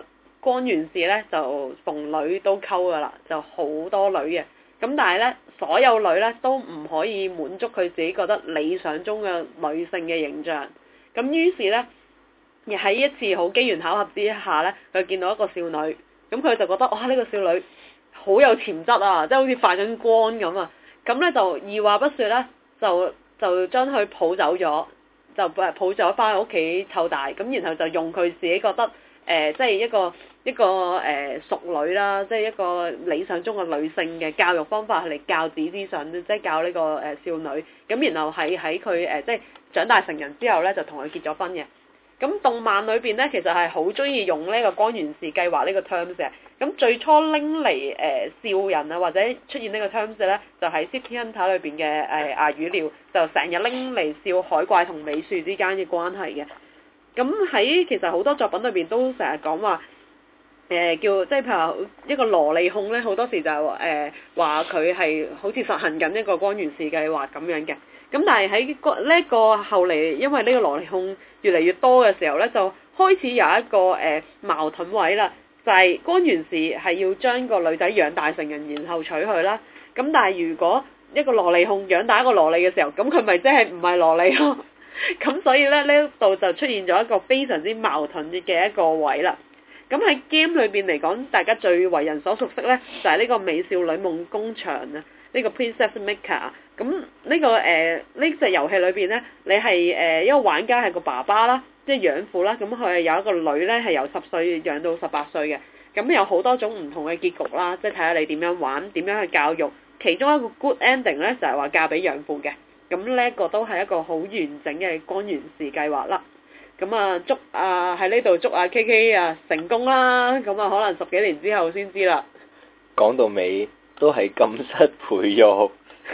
光源氏咧就逢女都溝噶啦，就好多女嘅。咁但係咧，所有女咧都唔可以滿足佢自己覺得理想中嘅女性嘅形象。咁於是咧，而喺一次好機緣巧合之下咧，佢見到一個少女，咁佢就覺得哇，呢個少女好有潛質啊，即係好似發緊光咁啊！咁咧就二話不說咧，就將佢抱走咗，就抱咗翻去屋企湊大。咁然後就用佢自己覺得即係一個淑女啦，即係一個理想中嘅女性嘅教育方法嚟教子之上，即係教呢個少女。咁然後喺佢即係長大成人之後咧，就同佢結咗婚嘅。咁動漫裏邊咧，其實係好中意用呢個光源氏計劃呢個 terms 嘅。咁最初拎嚟笑人啊，或者出現呢個 terms 咧，就係 City Hunter 裏邊嘅牙語料，就成日拎嚟笑海怪同美樹之間嘅關係嘅。咁喺其實好多作品裏邊都成日講話叫即係譬如一個蘿莉控咧，好多時就話佢係好似實行緊一個光源氏計劃咁樣嘅。咁但係喺呢一個後嚟，因為呢個蘿莉控越嚟越多嘅時候咧，就開始有一個矛盾位啦，就係光源氏係要將個女仔養大成人，然後娶佢啦。咁但係如果一個蘿莉控養大一個蘿莉嘅時候，咁佢咪即係唔係蘿莉咯？咁所以咧呢一度就出現咗一個非常之矛盾嘅一個位啦。咁喺 game 裏邊嚟講，大家最為人所熟悉咧，就係呢個美少女夢工場啊，呢個 Princess Maker。咁呢個呢隻遊戲裏邊咧，你係一個玩家係個爸爸啦，即係養父啦。咁佢係有一個女咧，係由10歲養到18歲嘅。咁有好多種唔同嘅結局啦，即係睇下你點樣玩，點樣去教育。其中一個 good ending 咧，就係話嫁俾養父嘅。咁呢一個都係一個好完整嘅光源氏計劃啦。咁啊喺呢度祝阿 KK 啊成功啦。咁啊可能10幾年之後先知啦。 講到尾都係禁室培育。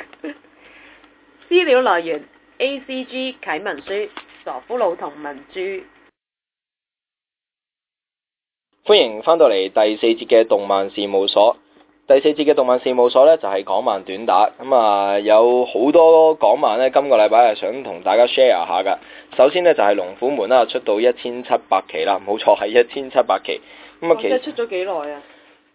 資料來源 ACG 啟文書、傻夫佬同文珠。 歡迎翻到嚟第4節嘅動漫事務所。第4節嘅動漫事務所呢，就係港漫短打。咁啊有好多港漫呢，今個禮拜係想同大家 share 下噶。首先呢，就係龍虎門啦，出到1700期啦，冇錯係1700期。咁啊，其實出咗幾耐啊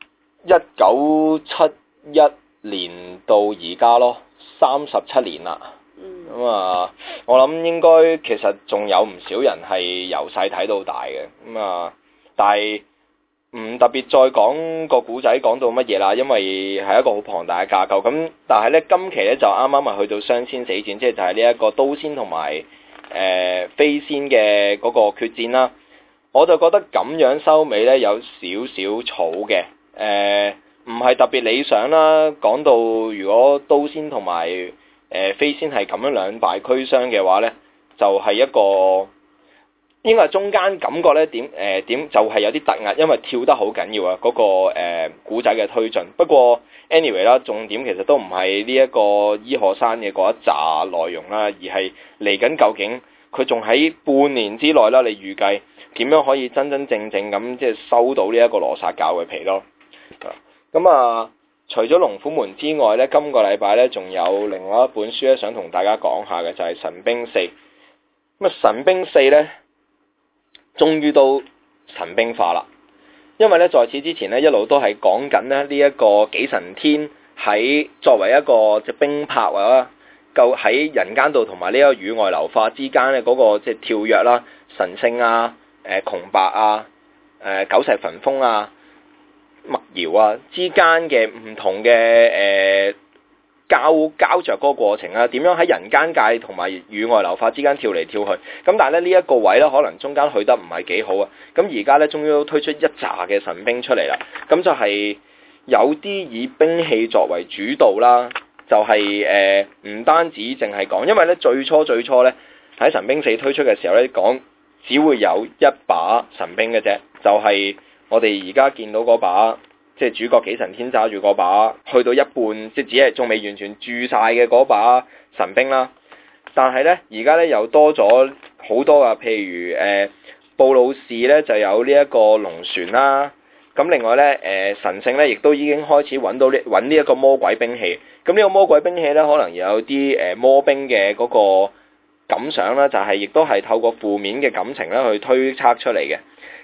？1971年到而家咯，37年啦。咁啊，我諗應該其實仲有唔少人係由細睇到大嘅。咁啊，但係唔特別再講個古仔講到乜嘢啦，因為係一個好龐大嘅架構。咁但係咧，今期咧就啱啱係去到雙仙死戰，即係就係呢一個刀仙同埋飛仙嘅嗰個決戰啦。我就覺得咁樣收尾咧有少少草嘅，唔係特別理想啦。講到如果刀仙同埋飛仙係咁樣兩敗俱傷嘅話咧，就係一個應該係中間感覺咧點就係有啲突兀，因為跳得好緊要啊，嗰個古仔嘅推進。不過 anyway 啦，重點其實都唔係呢一個伊賀山嘅嗰一紮內容啦，而係嚟緊究竟佢仲喺半年之內啦，你預計點樣可以真真正正咁即係收到呢一個羅剎教嘅皮咯？咁啊，除咗龍虎門之外咧，今個禮拜咧仲有另外一本書咧想同大家講下嘅，就係神兵4。咁啊，神兵4咧終於都神兵化啦，因為咧在此之前咧一路都係講緊咧呢一個紀神天喺作為一個即係兵魄或者夠喺人間道同埋呢個宇外流化之間咧嗰個即係跳躍啦、神聖啊、窮白啊、九石焚風啊、麥瑤啊之間嘅唔同嘅交着嗰個過程啊，點樣喺人間界同埋宇外流化之間跳嚟跳去。咁但係咧呢一個位咧，可能中間去得唔係幾好啊。咁而家咧終於都推出一紮嘅神兵出嚟啦。咁就係有啲以兵器作為主導啦，就係唔單止淨係講，因為咧最初咧喺神兵4推出嘅時候咧講只會有一把神兵嘅啫，就係我哋而家見到嗰把。即係主角紀神天揸住嗰把，去到一半即係只係仲未完全鑄晒嘅嗰把神兵啦。但係咧，而家咧又多咗好多啊，譬如布魯士咧就有呢一個龍船啦。咁另外咧神聖咧亦都已經開始揾呢一個魔鬼兵器。咁呢個魔鬼兵器咧，可能有啲魔兵嘅嗰個感想啦，就係亦都係透過負面嘅感情咧去推測出嚟嘅。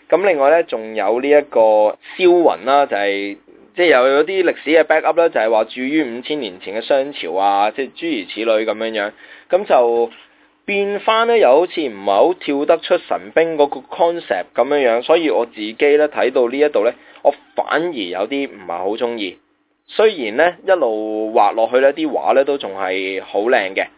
咁另外咧，仲有呢一個蕭雲啦，就係即係又有啲歷史嘅 back up 啦，就係話著於5000年前嘅商朝啊，即係諸如此類咁樣樣，咁就變翻咧，又好似唔係好跳得出神兵嗰個 concept 咁樣樣，所以我自己咧睇到呢一度咧，我反而有啲唔係好中意。雖然咧一路畫落去咧，啲畫咧都仲係好靚嘅，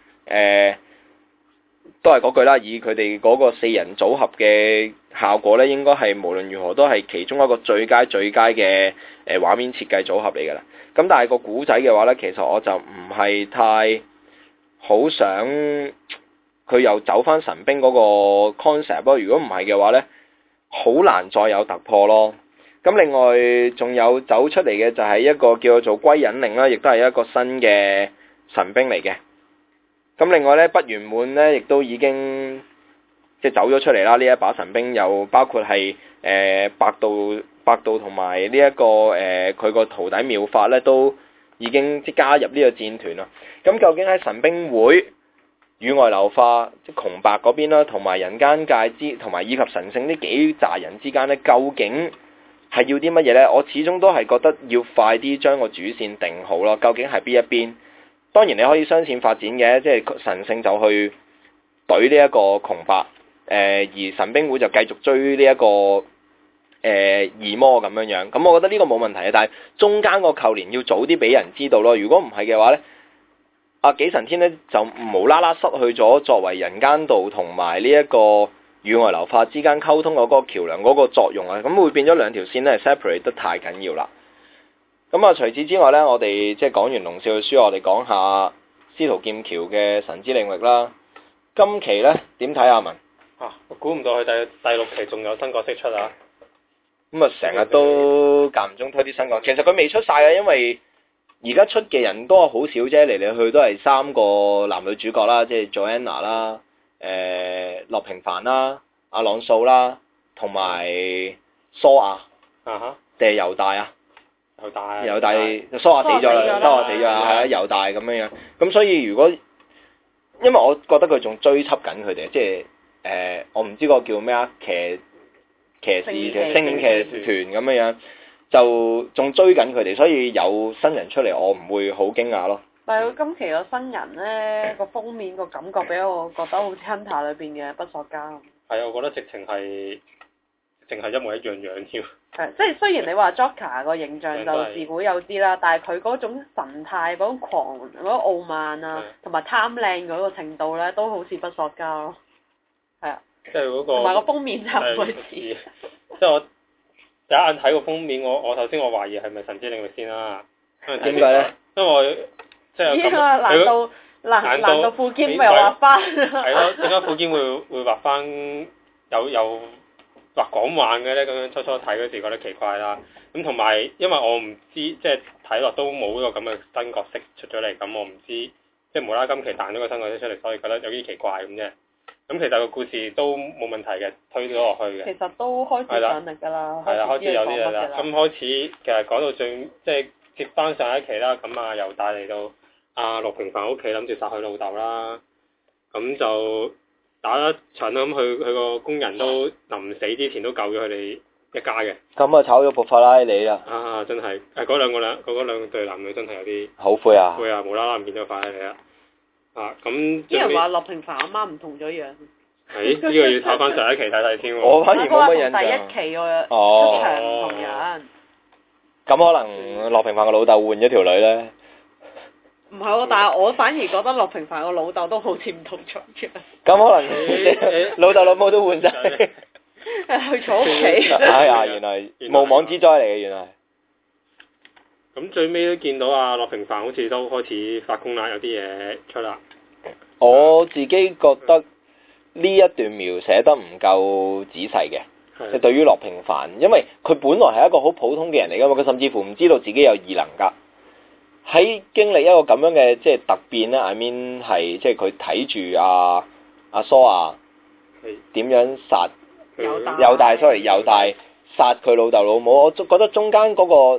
都係嗰句啦，以佢哋嗰個4人組合嘅效果咧，應該係無論如何都係其中一個最佳嘅畫面設計組合嚟㗎啦。咁但係個古仔嘅話咧，其實我就唔係太好想佢又走翻神兵嗰個 concept 咯。如果唔係嘅話咧，好難再有突破咯。咁另外仲有走出嚟嘅就係一個叫做歸隱令啦，亦都係一個新嘅神兵嚟嘅。咁另外咧，不圓滿咧，亦都已經即係走咗出嚟啦。呢一把神兵又包括係百度同埋呢一個佢個徒弟妙法咧，都已經即加入呢個戰團啦。咁究竟喺神兵會、宇外流化即係窮白嗰邊啦，同埋人間界同埋以及神聖呢幾紮人之間咧，究竟係要啲乜嘢呢？我始終都係覺得要快啲將個主線定好咯。究竟係邊一邊？當然你可以雙線發展嘅，即係神聖就去懟呢一個窮白，而神兵會就繼續追呢一個二魔咁樣樣。咁我覺得呢個冇問題嘅，但係中間個扣連要早啲俾人知道咯。如果唔係嘅話呢，阿紀神天呢就無啦啦失去咗作為人間道同埋呢一個宇外流化之間溝通嗰個橋梁嗰個作用啊，咁會變咗兩條線咧 separate 得太緊要啦。咁啊，除此之外咧，我哋即係講完龍少嘅書，我哋講下司徒劍橋嘅神之領域啦。今期咧點睇阿文？ 我估唔到佢第6期仲有新角色出啊！ 咁啊，成日都間唔中推啲新角色，其實佢未出晒嘅，因為而家出嘅人都係好少啫，嚟嚟去都係3個男女主角啦，即係 Joanna 啦。樂平凡啦、阿朗素啦，同埋蘇亞，定係猶大啊？猶大蘇亞死咗啦，蘇亞死咗啦，係啊，猶大咁樣樣。咁所以如果，因為我覺得佢仲追緝緊佢哋，即係我唔知個叫咩啊，騎士嘅星騎團咁樣樣，就仲追緊佢哋，所以有新人出嚟，我唔會好驚訝咯。 但係佢今期個新人咧，個封面個感覺俾我覺得好似 Hunter 裏邊嘅不索家。係啊，我覺得直情係一模一樣樣添。 係，即係雖然你話 Joker 個形象就自古有之啦，但係佢嗰種神態、嗰種狂、嗰種傲慢啊，同埋貪靚嗰個程度咧，都好似不索家咯。係啊。 即係嗰個。同埋個封面就唔會似。 即係我第一眼睇個封面，我首先我懷疑係咪神之領域先啦。 點解咧？ 因為我即係咁。難道富堅咪又畫翻？係咯，點解富堅會畫翻有畫港漫嘅咧？咁樣初初睇嗰時覺得奇怪啦。咁同埋因為我唔知，即係睇落都冇呢個咁嘅新角色出咗嚟，咁我唔知，即係無啦啦今期彈咗個新角色出嚟，所以覺得有啲奇怪咁啫。咁其實個故事都冇問題嘅，推咗落去嘅。其實都開始上力㗎啦。係啦，開始有啲嘢啦。咁開始其實講到最即係接翻上一期啦，咁啊由大嚟到阿陸平凡屋企諗住殺佢老豆啦，咁就打一場啦，咁佢個工人都臨死之前都救咗佢哋一家嘅。咁啊炒咗部法拉利啦！啊真係，嗰兩對男女真係有啲好灰啊！灰啊，無啦啦唔見咗法拉利啦！咁啲人話陸平凡阿媽唔同咗樣。呢個要睇翻上一期睇睇先喎。我反而冇乜印象。第一期個出場唔同樣。咁可能陸平凡個老豆換咗條女咧。唔係喎，但係我反而覺得陸平凡個老豆都好似唔同咗樣。咁可能老豆老母都換晒，去咗屋企。哎呀，原來無妄之災嚟嘅，原來。咁最尾都見到阿陸平凡好似都開始發功啦，有啲嘢出啦。我自己覺得呢一段描寫得唔夠仔細嘅，即係對於陸平凡，因為佢本來係一個好普通嘅人嚟噶嘛，佢甚至乎唔知道自己有異能噶。喺經歷一個咁樣嘅即係突變咧 I mean 係即係佢睇住阿蘇亞點樣殺猶大 sorry 猶大殺佢老豆老母，我覺得中間嗰個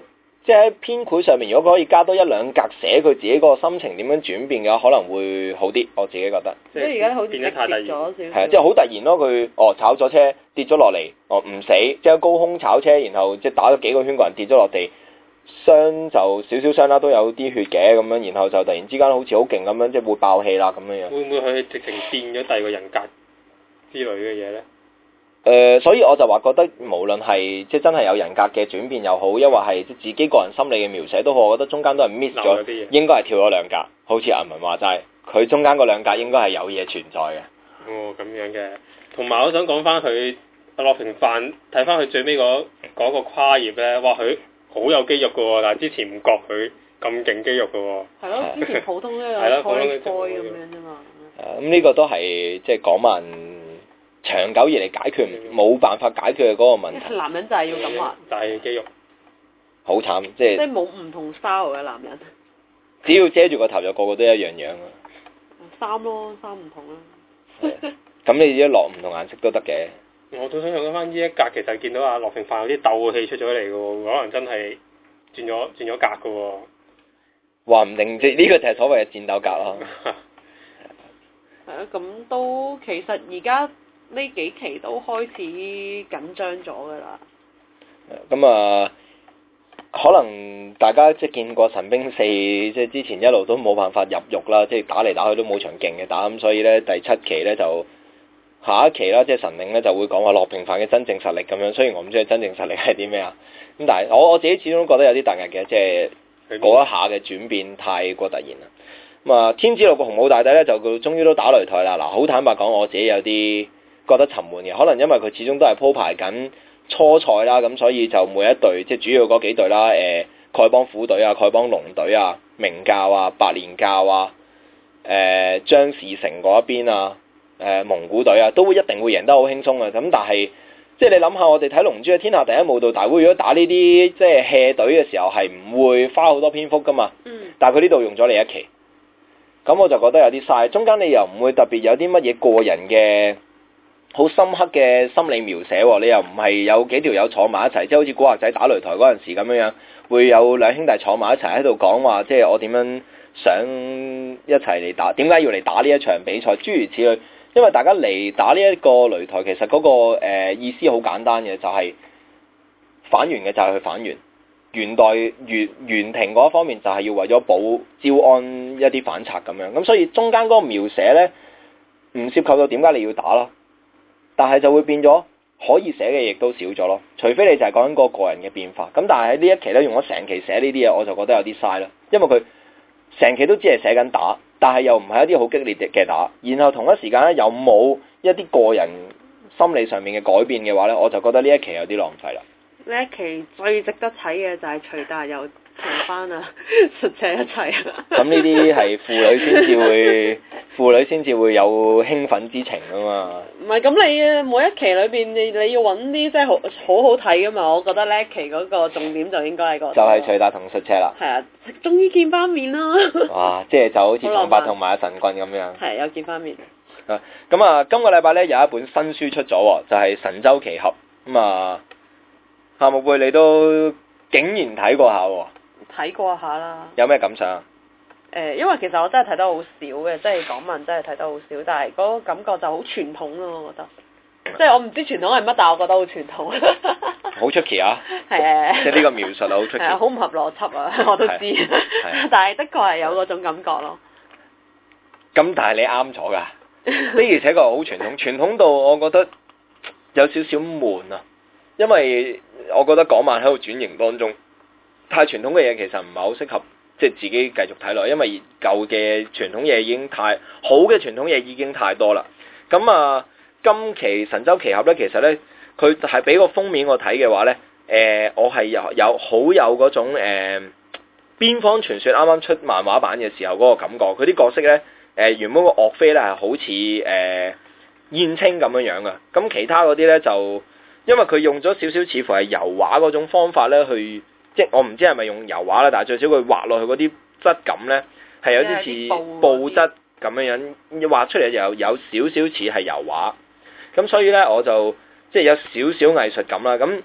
即係喺編繪上面，如果可以加多一兩格寫佢自己嗰個心情點樣轉變嘅話，可能會好啲。我自己覺得。 即係而家好似變得太突然咗少少。 係啊，即係好突然咯！佢炒咗車跌咗落嚟，唔死，即係高空炒車，然後即係打咗幾個圈，個人跌咗落地，傷就少少傷啦，都有啲血嘅咁樣，然後就突然之間好似好勁咁樣，即係會爆氣啦咁樣樣。 會唔會佢直情變咗第二個人格之類嘅嘢咧？ 所以我就話覺得無論係即係真係有人格嘅轉變又好，抑或係即自己個人心理嘅描寫都好，我覺得中間都係 miss 咗，應該係跳咗兩格。好似阿文話齋，佢中間嗰兩格應該係有嘢存在嘅。 哦，咁樣嘅。同埋我想講翻佢樂平飯，睇翻佢最尾嗰個跨頁咧，哇！佢好有肌肉嘅喎，但係之前唔覺佢咁勁肌肉嘅喎。 係咯，之前普通咧有開咁樣啫嘛。 咁呢個都係即係港漫長久以嚟解決冇辦法解決嘅嗰個問題。 男人就係要咁啊！ 大肌肉。 好慘，即係冇唔同 style 嘅男人。 只要遮住個頭就個個都一樣樣啊！ 衫咯，衫唔同啦。 咁你一落唔同顏色都得嘅。 我都想講翻呢一格，其實見到阿樂平飯有啲鬥氣出咗嚟嘅喎，可能真係轉咗格嘅喎。 話唔定即係呢個就係所謂嘅戰鬥格咯。 係啊，咁都其實而家呢幾期都開始緊張咗㗎啦。 咁可能大家即係見過神兵4，即係之前一路都冇辦法入獄啦，即係打嚟打去都冇場勁嘅打，咁所以咧第7期咧就下一期啦，即係神領咧就會講話樂平飯嘅真正實力咁樣。雖然我唔知佢真正實力係啲咩啊，咁但係我自己始終都覺得有啲突兀嘅，即係嗰一下嘅轉變太過突然啦。咁天子路個紅武大帝咧就佢終於都打擂台啦。嗱，好坦白講，我自己有啲覺得沉悶嘅，可能因為佢始終都係鋪排緊初賽啦，咁所以就每一隊即係主要嗰幾隊啦，丐幫虎隊啊、丐幫龍隊啊、明教啊、白蓮教啊、張士誠嗰一邊啊、蒙古隊啊，都會一定會贏得好輕鬆嘅。咁但係即係你諗下，我哋睇龍珠嘅天下第一武道大會，如果打呢啲即係 hea 隊嘅時候，係唔會花好多篇幅噶嘛。但係佢呢度用咗你一期，咁我就覺得有啲嘥。中間你又唔會特別有啲乜嘢個人嘅好深刻嘅心理描寫，你又唔係有幾條友坐埋一齊，即係好似古惑仔打擂台嗰陣時咁樣樣，會有兩兄弟坐埋一齊喺度講話，即係我點樣想一齊嚟打，點解要嚟打呢一場比賽，諸如此類。因為大家嚟打呢一個擂台，其實嗰個意思好簡單嘅，就係反袁嘅就係去反袁，元廷嗰一方面就係要為咗保招安一啲反賊咁樣，咁所以中間嗰個描寫呢，唔涉及到點解你要打咯。但係就會變咗可以寫嘅亦都少咗咯，除非你就係講緊個人嘅變化。咁但係喺呢一期咧用咗成期寫呢啲嘢，我就覺得有啲嘥啦，因為佢成期都只係寫緊打，但係又唔係一啲好激烈嘅打，然後同一時間咧又冇一啲個人心理上面嘅改變嘅話咧，我就覺得呢一期有啲浪費啦。 呢一期最值得睇嘅就係徐達又同翻啊實姐一齊。咁呢啲係婦女先至會有興奮之情啊嘛。 唔係，咁你每一期裏邊你要揾啲即係好好睇噶嘛？我覺得呢一期嗰個重點就應該係個就係徐達同實姐啦。 係啊，終於見翻面啦！ 哇！即係就好似唐伯同埋阿神棍咁樣。 係有見翻面。 今個禮拜咧有一本新書出咗，就係《神州奇俠》夏目貝你都竟然睇過下喎？ 睇過下啦。 有咩感想啊？ 因為其實我真係睇得好少嘅，即係港漫真係睇得好少，但係嗰個感覺就好傳統咯，我覺得。即係我唔知傳統係乜，但係我覺得好傳統。好出奇啊！ 係即係呢個描述好出奇。 好唔合邏輯啊！我都知。但係的確係有嗰種感覺咯。 咁但係你啱咗㗎，的而且確好傳統，傳統到我覺得有少少悶啊！因為我覺得港漫喺度轉型當中，太傳統嘅嘢其實唔係好適合即係自己繼續睇落，因為舊嘅傳統嘢已經太好嘅傳統嘢已經太多啦。咁今期神州奇俠咧，其實咧佢係俾個封面我睇嘅話咧，我係有好有嗰種邊方傳說啱啱出漫畫版嘅時候嗰個感覺，佢啲角色咧原本個岳飛咧係好似燕青咁樣樣嘅，咁其他嗰啲咧就因為佢用咗少少似乎係油畫嗰種方法咧去，即係我唔知係咪用油畫啦，但係最少佢畫落去嗰啲質感咧係有啲似布質咁樣樣，畫出嚟又有少少似係油畫，咁所以咧我就即係有少少藝術感啦。咁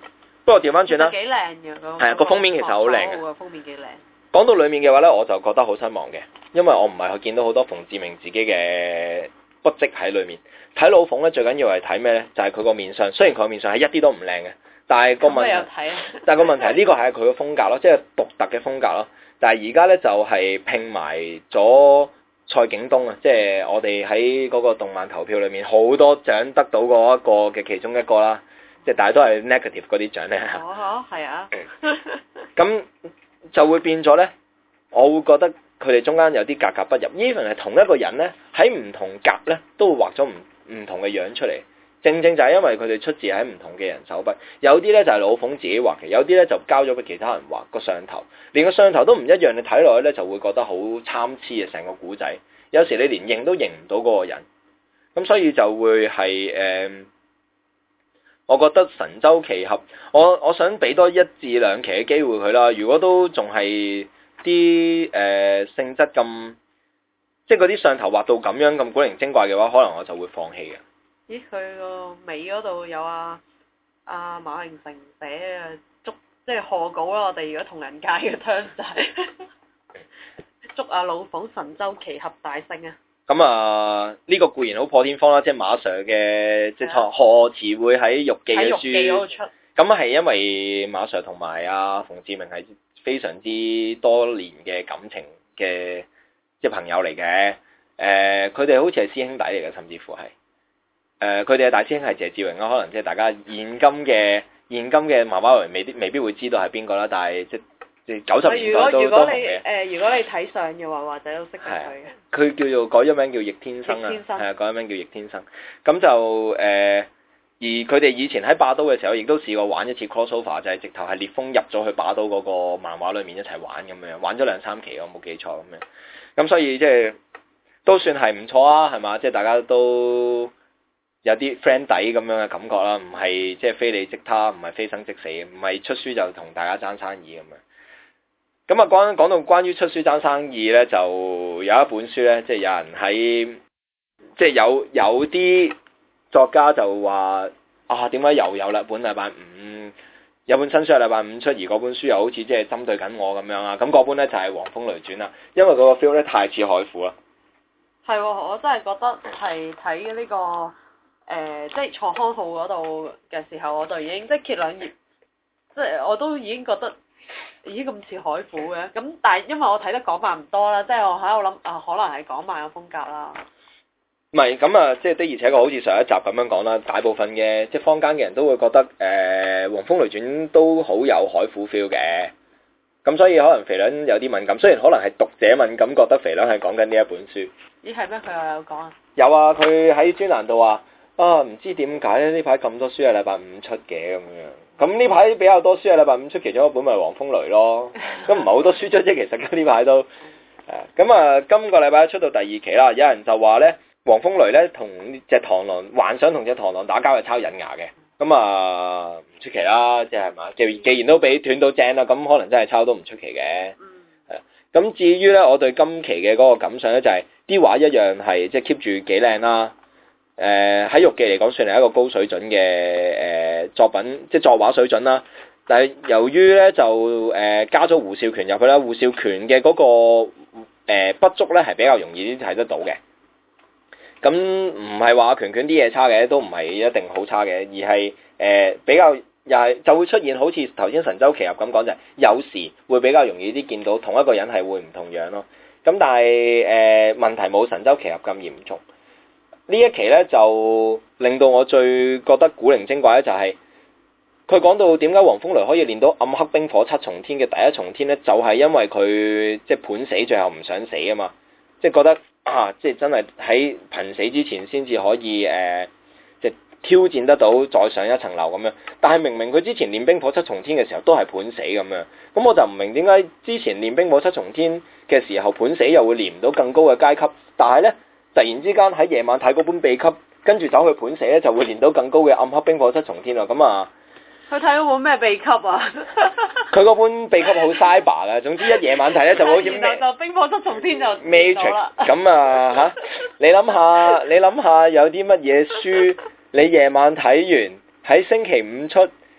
不過調翻轉啦， 幾靚嘅嗰係啊，個封面其實好靚嘅。 個封面幾靚。 講到裡面嘅話呢，我就覺得好失望嘅，因為我唔係去見到好多馮志明自己嘅筆跡喺裡面。睇老馮呢，最緊要係睇咩呢？就係佢個面相，雖然佢個面相係一啲都唔靚嘅，但係個問題呢個係佢嘅風格咯，即係獨特嘅風格咯。但係而家呢，就係拼埋咗蔡景東啊，即係我哋喺嗰個動漫投票裏面好多獎得到嗰一個嘅其中一個啦，即係但係都係 negative 嗰啲獎咧。 哦，係啊。 咁就會變咗呢，我會覺得佢哋中間有啲格格不入。even 係同一個人呢，喺唔同格呢都會畫咗唔同嘅樣出嚟。正正就係因為佢哋出自喺唔同嘅人手筆，有啲呢就係老馮自己畫嘅，有啲呢就交咗俾其他人畫個上頭，連個上頭都唔一樣，你睇落去呢就會覺得好參差嘅成個古仔。有時你連認都認唔到嗰個人，咁所以就會係我覺得神州奇俠，我想俾多1至2期嘅機會佢啦。如果都仲係啲性質咁，即係嗰啲上頭畫到咁樣咁古靈精怪嘅話，可能我就會放棄嘅。 咦，佢個尾嗰度有馬榮成寫祝，即係賀稿啦。我哋如果同人界嘅 term 就係祝老馮神州奇俠大勝啊！ 咁呢個固然好破天荒啦，即係馬 Sir 嘅即係賀詞會喺玉記嘅書出。 咁係因為馬 Sir 同埋馮志明係非常之多年嘅感情嘅即係朋友嚟嘅。佢哋好似係師兄弟嚟嘅，甚至乎係。佢哋嘅大師兄係謝志榮啦，可能即係大家現今嘅漫畫人未必會知道係邊個啦，但係即係90年代都紅嘅。 如果你睇相嘅話，或者都識得佢嘅。 佢叫做改咗名叫易天生啊，係啊，改咗名叫易天生。咁就而佢哋以前喺霸刀嘅時候，亦都試過玩一次 crossover，就係直頭係烈風入咗去霸刀嗰個漫畫裏面一齊玩咁樣，玩咗2-3期我冇記錯咁樣。咁所以即係都算係唔錯啊，係嘛？即係大家都有啲 friend 底咁樣嘅感覺啦，唔係即係非你即他，唔係非生即死，唔係出書就同大家爭生意咁樣。咁講到關於出書爭生意呢，就有一本書呢，即係有人喺即係有啲作家就話點解又有啦？本禮拜五有本新書係禮拜五出，而嗰本書又好似即係針對緊我咁樣啊！咁嗰本呢，就係《黃風雷轉》啦，因為嗰個 feel 呢太似海虎啦。係喎， 我真係覺得係睇呢個。即係創刊號嗰度嘅時候，我就已經即係揭2頁，即係我都已經覺得咦咁似海虎嘅。咁但係因為我睇得港漫唔多啦，即係我喺度諗可能係港漫嘅風格啦。 唔係咁即係的而且確好似上一集咁樣講啦，大部分嘅即係坊間嘅人都會覺得《黃風雷轉》都好有海虎 feel 嘅。咁所以可能肥良有啲敏感，雖然可能係讀者敏感，覺得肥良係講緊呢一本書。 咦係咩？佢又有講啊？ 有啊，佢喺專欄度話。唔知點解咧？呢排咁多書係禮拜五出嘅咁樣，咁呢排比較多書係禮拜五出，其中一本咪《黃風雷》咯。咁唔係好多書出啫，其實呢排都咁今個禮拜出到第2期啦。有人就話咧，《黃風雷》咧同隻螳螂幻想同隻螳螂打交係抄忍牙嘅。咁唔出奇啦，即係嘛？既然都俾斷到正啦，咁可能真係抄都唔出奇嘅。咁至於咧，我對今期嘅嗰個感想咧，就係啲畫一樣係即係 keep 住幾靚啦。喺玉記嚟講算係一個高水準嘅作品，即係作畫水準啦。但係由於咧就加咗胡少權入去啦，胡少權嘅嗰個筆觸咧係比較容易啲睇得到嘅。咁唔係話權啲嘢差嘅，都唔係一定好差嘅，而係比較又係就會出現好似頭先神州奇俠咁講，就係有時會比較容易啲見到同一個人係會唔同樣咯。咁但係問題冇神州奇俠咁嚴重。呢一期咧就令到我最覺得古靈精怪咧，就係佢講到點解黃風雷可以練到暗黑冰火7重天嘅第1重天咧，就係因為佢即係盤死，最後唔想死啊嘛，即係覺得即係真係喺瀕死之前先至可以即係挑戰得到再上一層樓咁樣。但係明明佢之前練冰火7重天嘅時候都係盤死咁樣，咁我就唔明點解之前練冰火7重天嘅時候盤死又會練唔到更高嘅階級，但係咧突然之間喺夜晚睇嗰本秘笈，跟住走去盤死咧，就會練到更高嘅暗黑冰火7重天啦。咁佢睇嗰本咩秘笈啊？ 佢嗰本秘笈好 cyber 噶，總之一夜晚睇咧就好似就冰火7重天就 Matrix 啦。咁你諗下有啲乜嘢書，你夜晚睇完喺星期五出，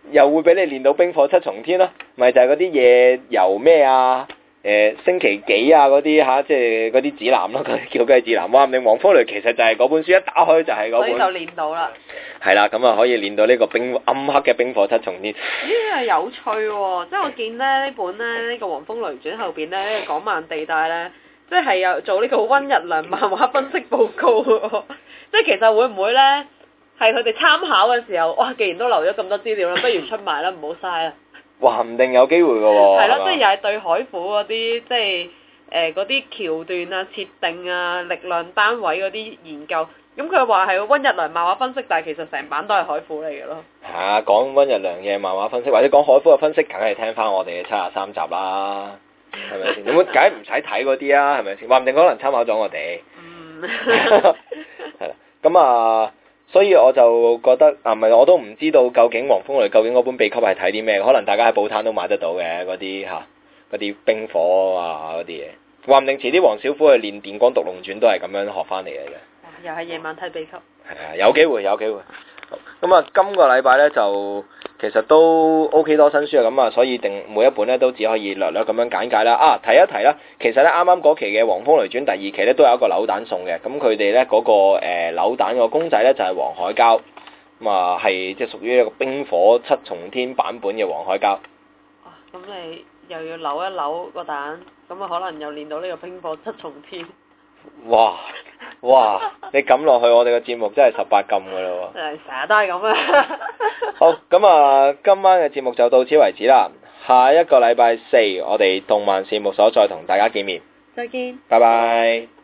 又會俾你練到冰火七重天咯，咪就係嗰啲夜遊咩啊？星期幾啊嗰啲嚇，即係嗰啲指南咯，嗰啲叫雞指南。話唔定黃風雷其實就係嗰本書，一打開就係嗰本。 所以就練到啦。 係啦，咁啊可以練到呢個暗黑嘅冰火七重天。 咦係有趣喎！即係我見咧呢本咧呢個《黃風雷傳》後邊咧呢個港漫地帶咧，即係有做呢個温日良漫畫分析報告喎。即係其實會唔會咧係佢哋參考嘅時候，哇！既然都留咗咁多資料啦，不如出埋啦，唔好嘥啦。話唔定有機會嘅喎。 係咯，即係又係對海虎嗰啲即係嗰啲橋段啊、設定啊、力量單位嗰啲研究。咁佢話係温日良漫畫分析，但係其實成版都係海虎嚟嘅咯。係啊，講温日良嘅漫畫分析，或者講海虎嘅分析，梗係聽翻我哋嘅73集啦，係咪先？咁梗係唔使睇嗰啲啊，係咪先？話唔定可能參考咗我哋。係啦，咁啊。所以我就覺得唔係，我都唔知道究竟黃風雷究竟嗰本秘笈係睇啲咩，可能大家喺報攤都買得到嘅嗰啲嗰啲冰火啊嗰啲嘢，話唔定遲啲黃小虎去練電光毒龍傳都係咁樣學翻嚟嘅啫。 又係夜晚睇秘笈。係啊，有機會。咁啊，今個禮拜咧就其實都 OK 多新書啊，咁啊，所以每一本咧都只可以略略咁樣簡介啦。啊，提一提啦，其實咧啱啱嗰期嘅《黃風雷傳》第2期咧都有一個扭蛋送嘅，咁佢哋咧嗰個扭蛋個公仔咧就係黃海膠，咁啊係即係屬於一個冰火七重天版本嘅黃海膠。 咁你又要扭一扭個蛋，咁啊可能又練到呢個冰火七重天。哇！你咁落去，我哋個節目真係18禁噶咯喎！成日都係咁啊！好，咁啊，今晚嘅節目就到此為止啦。下一個禮拜4，我哋動漫事務所再同大家見面。 再見。 拜拜。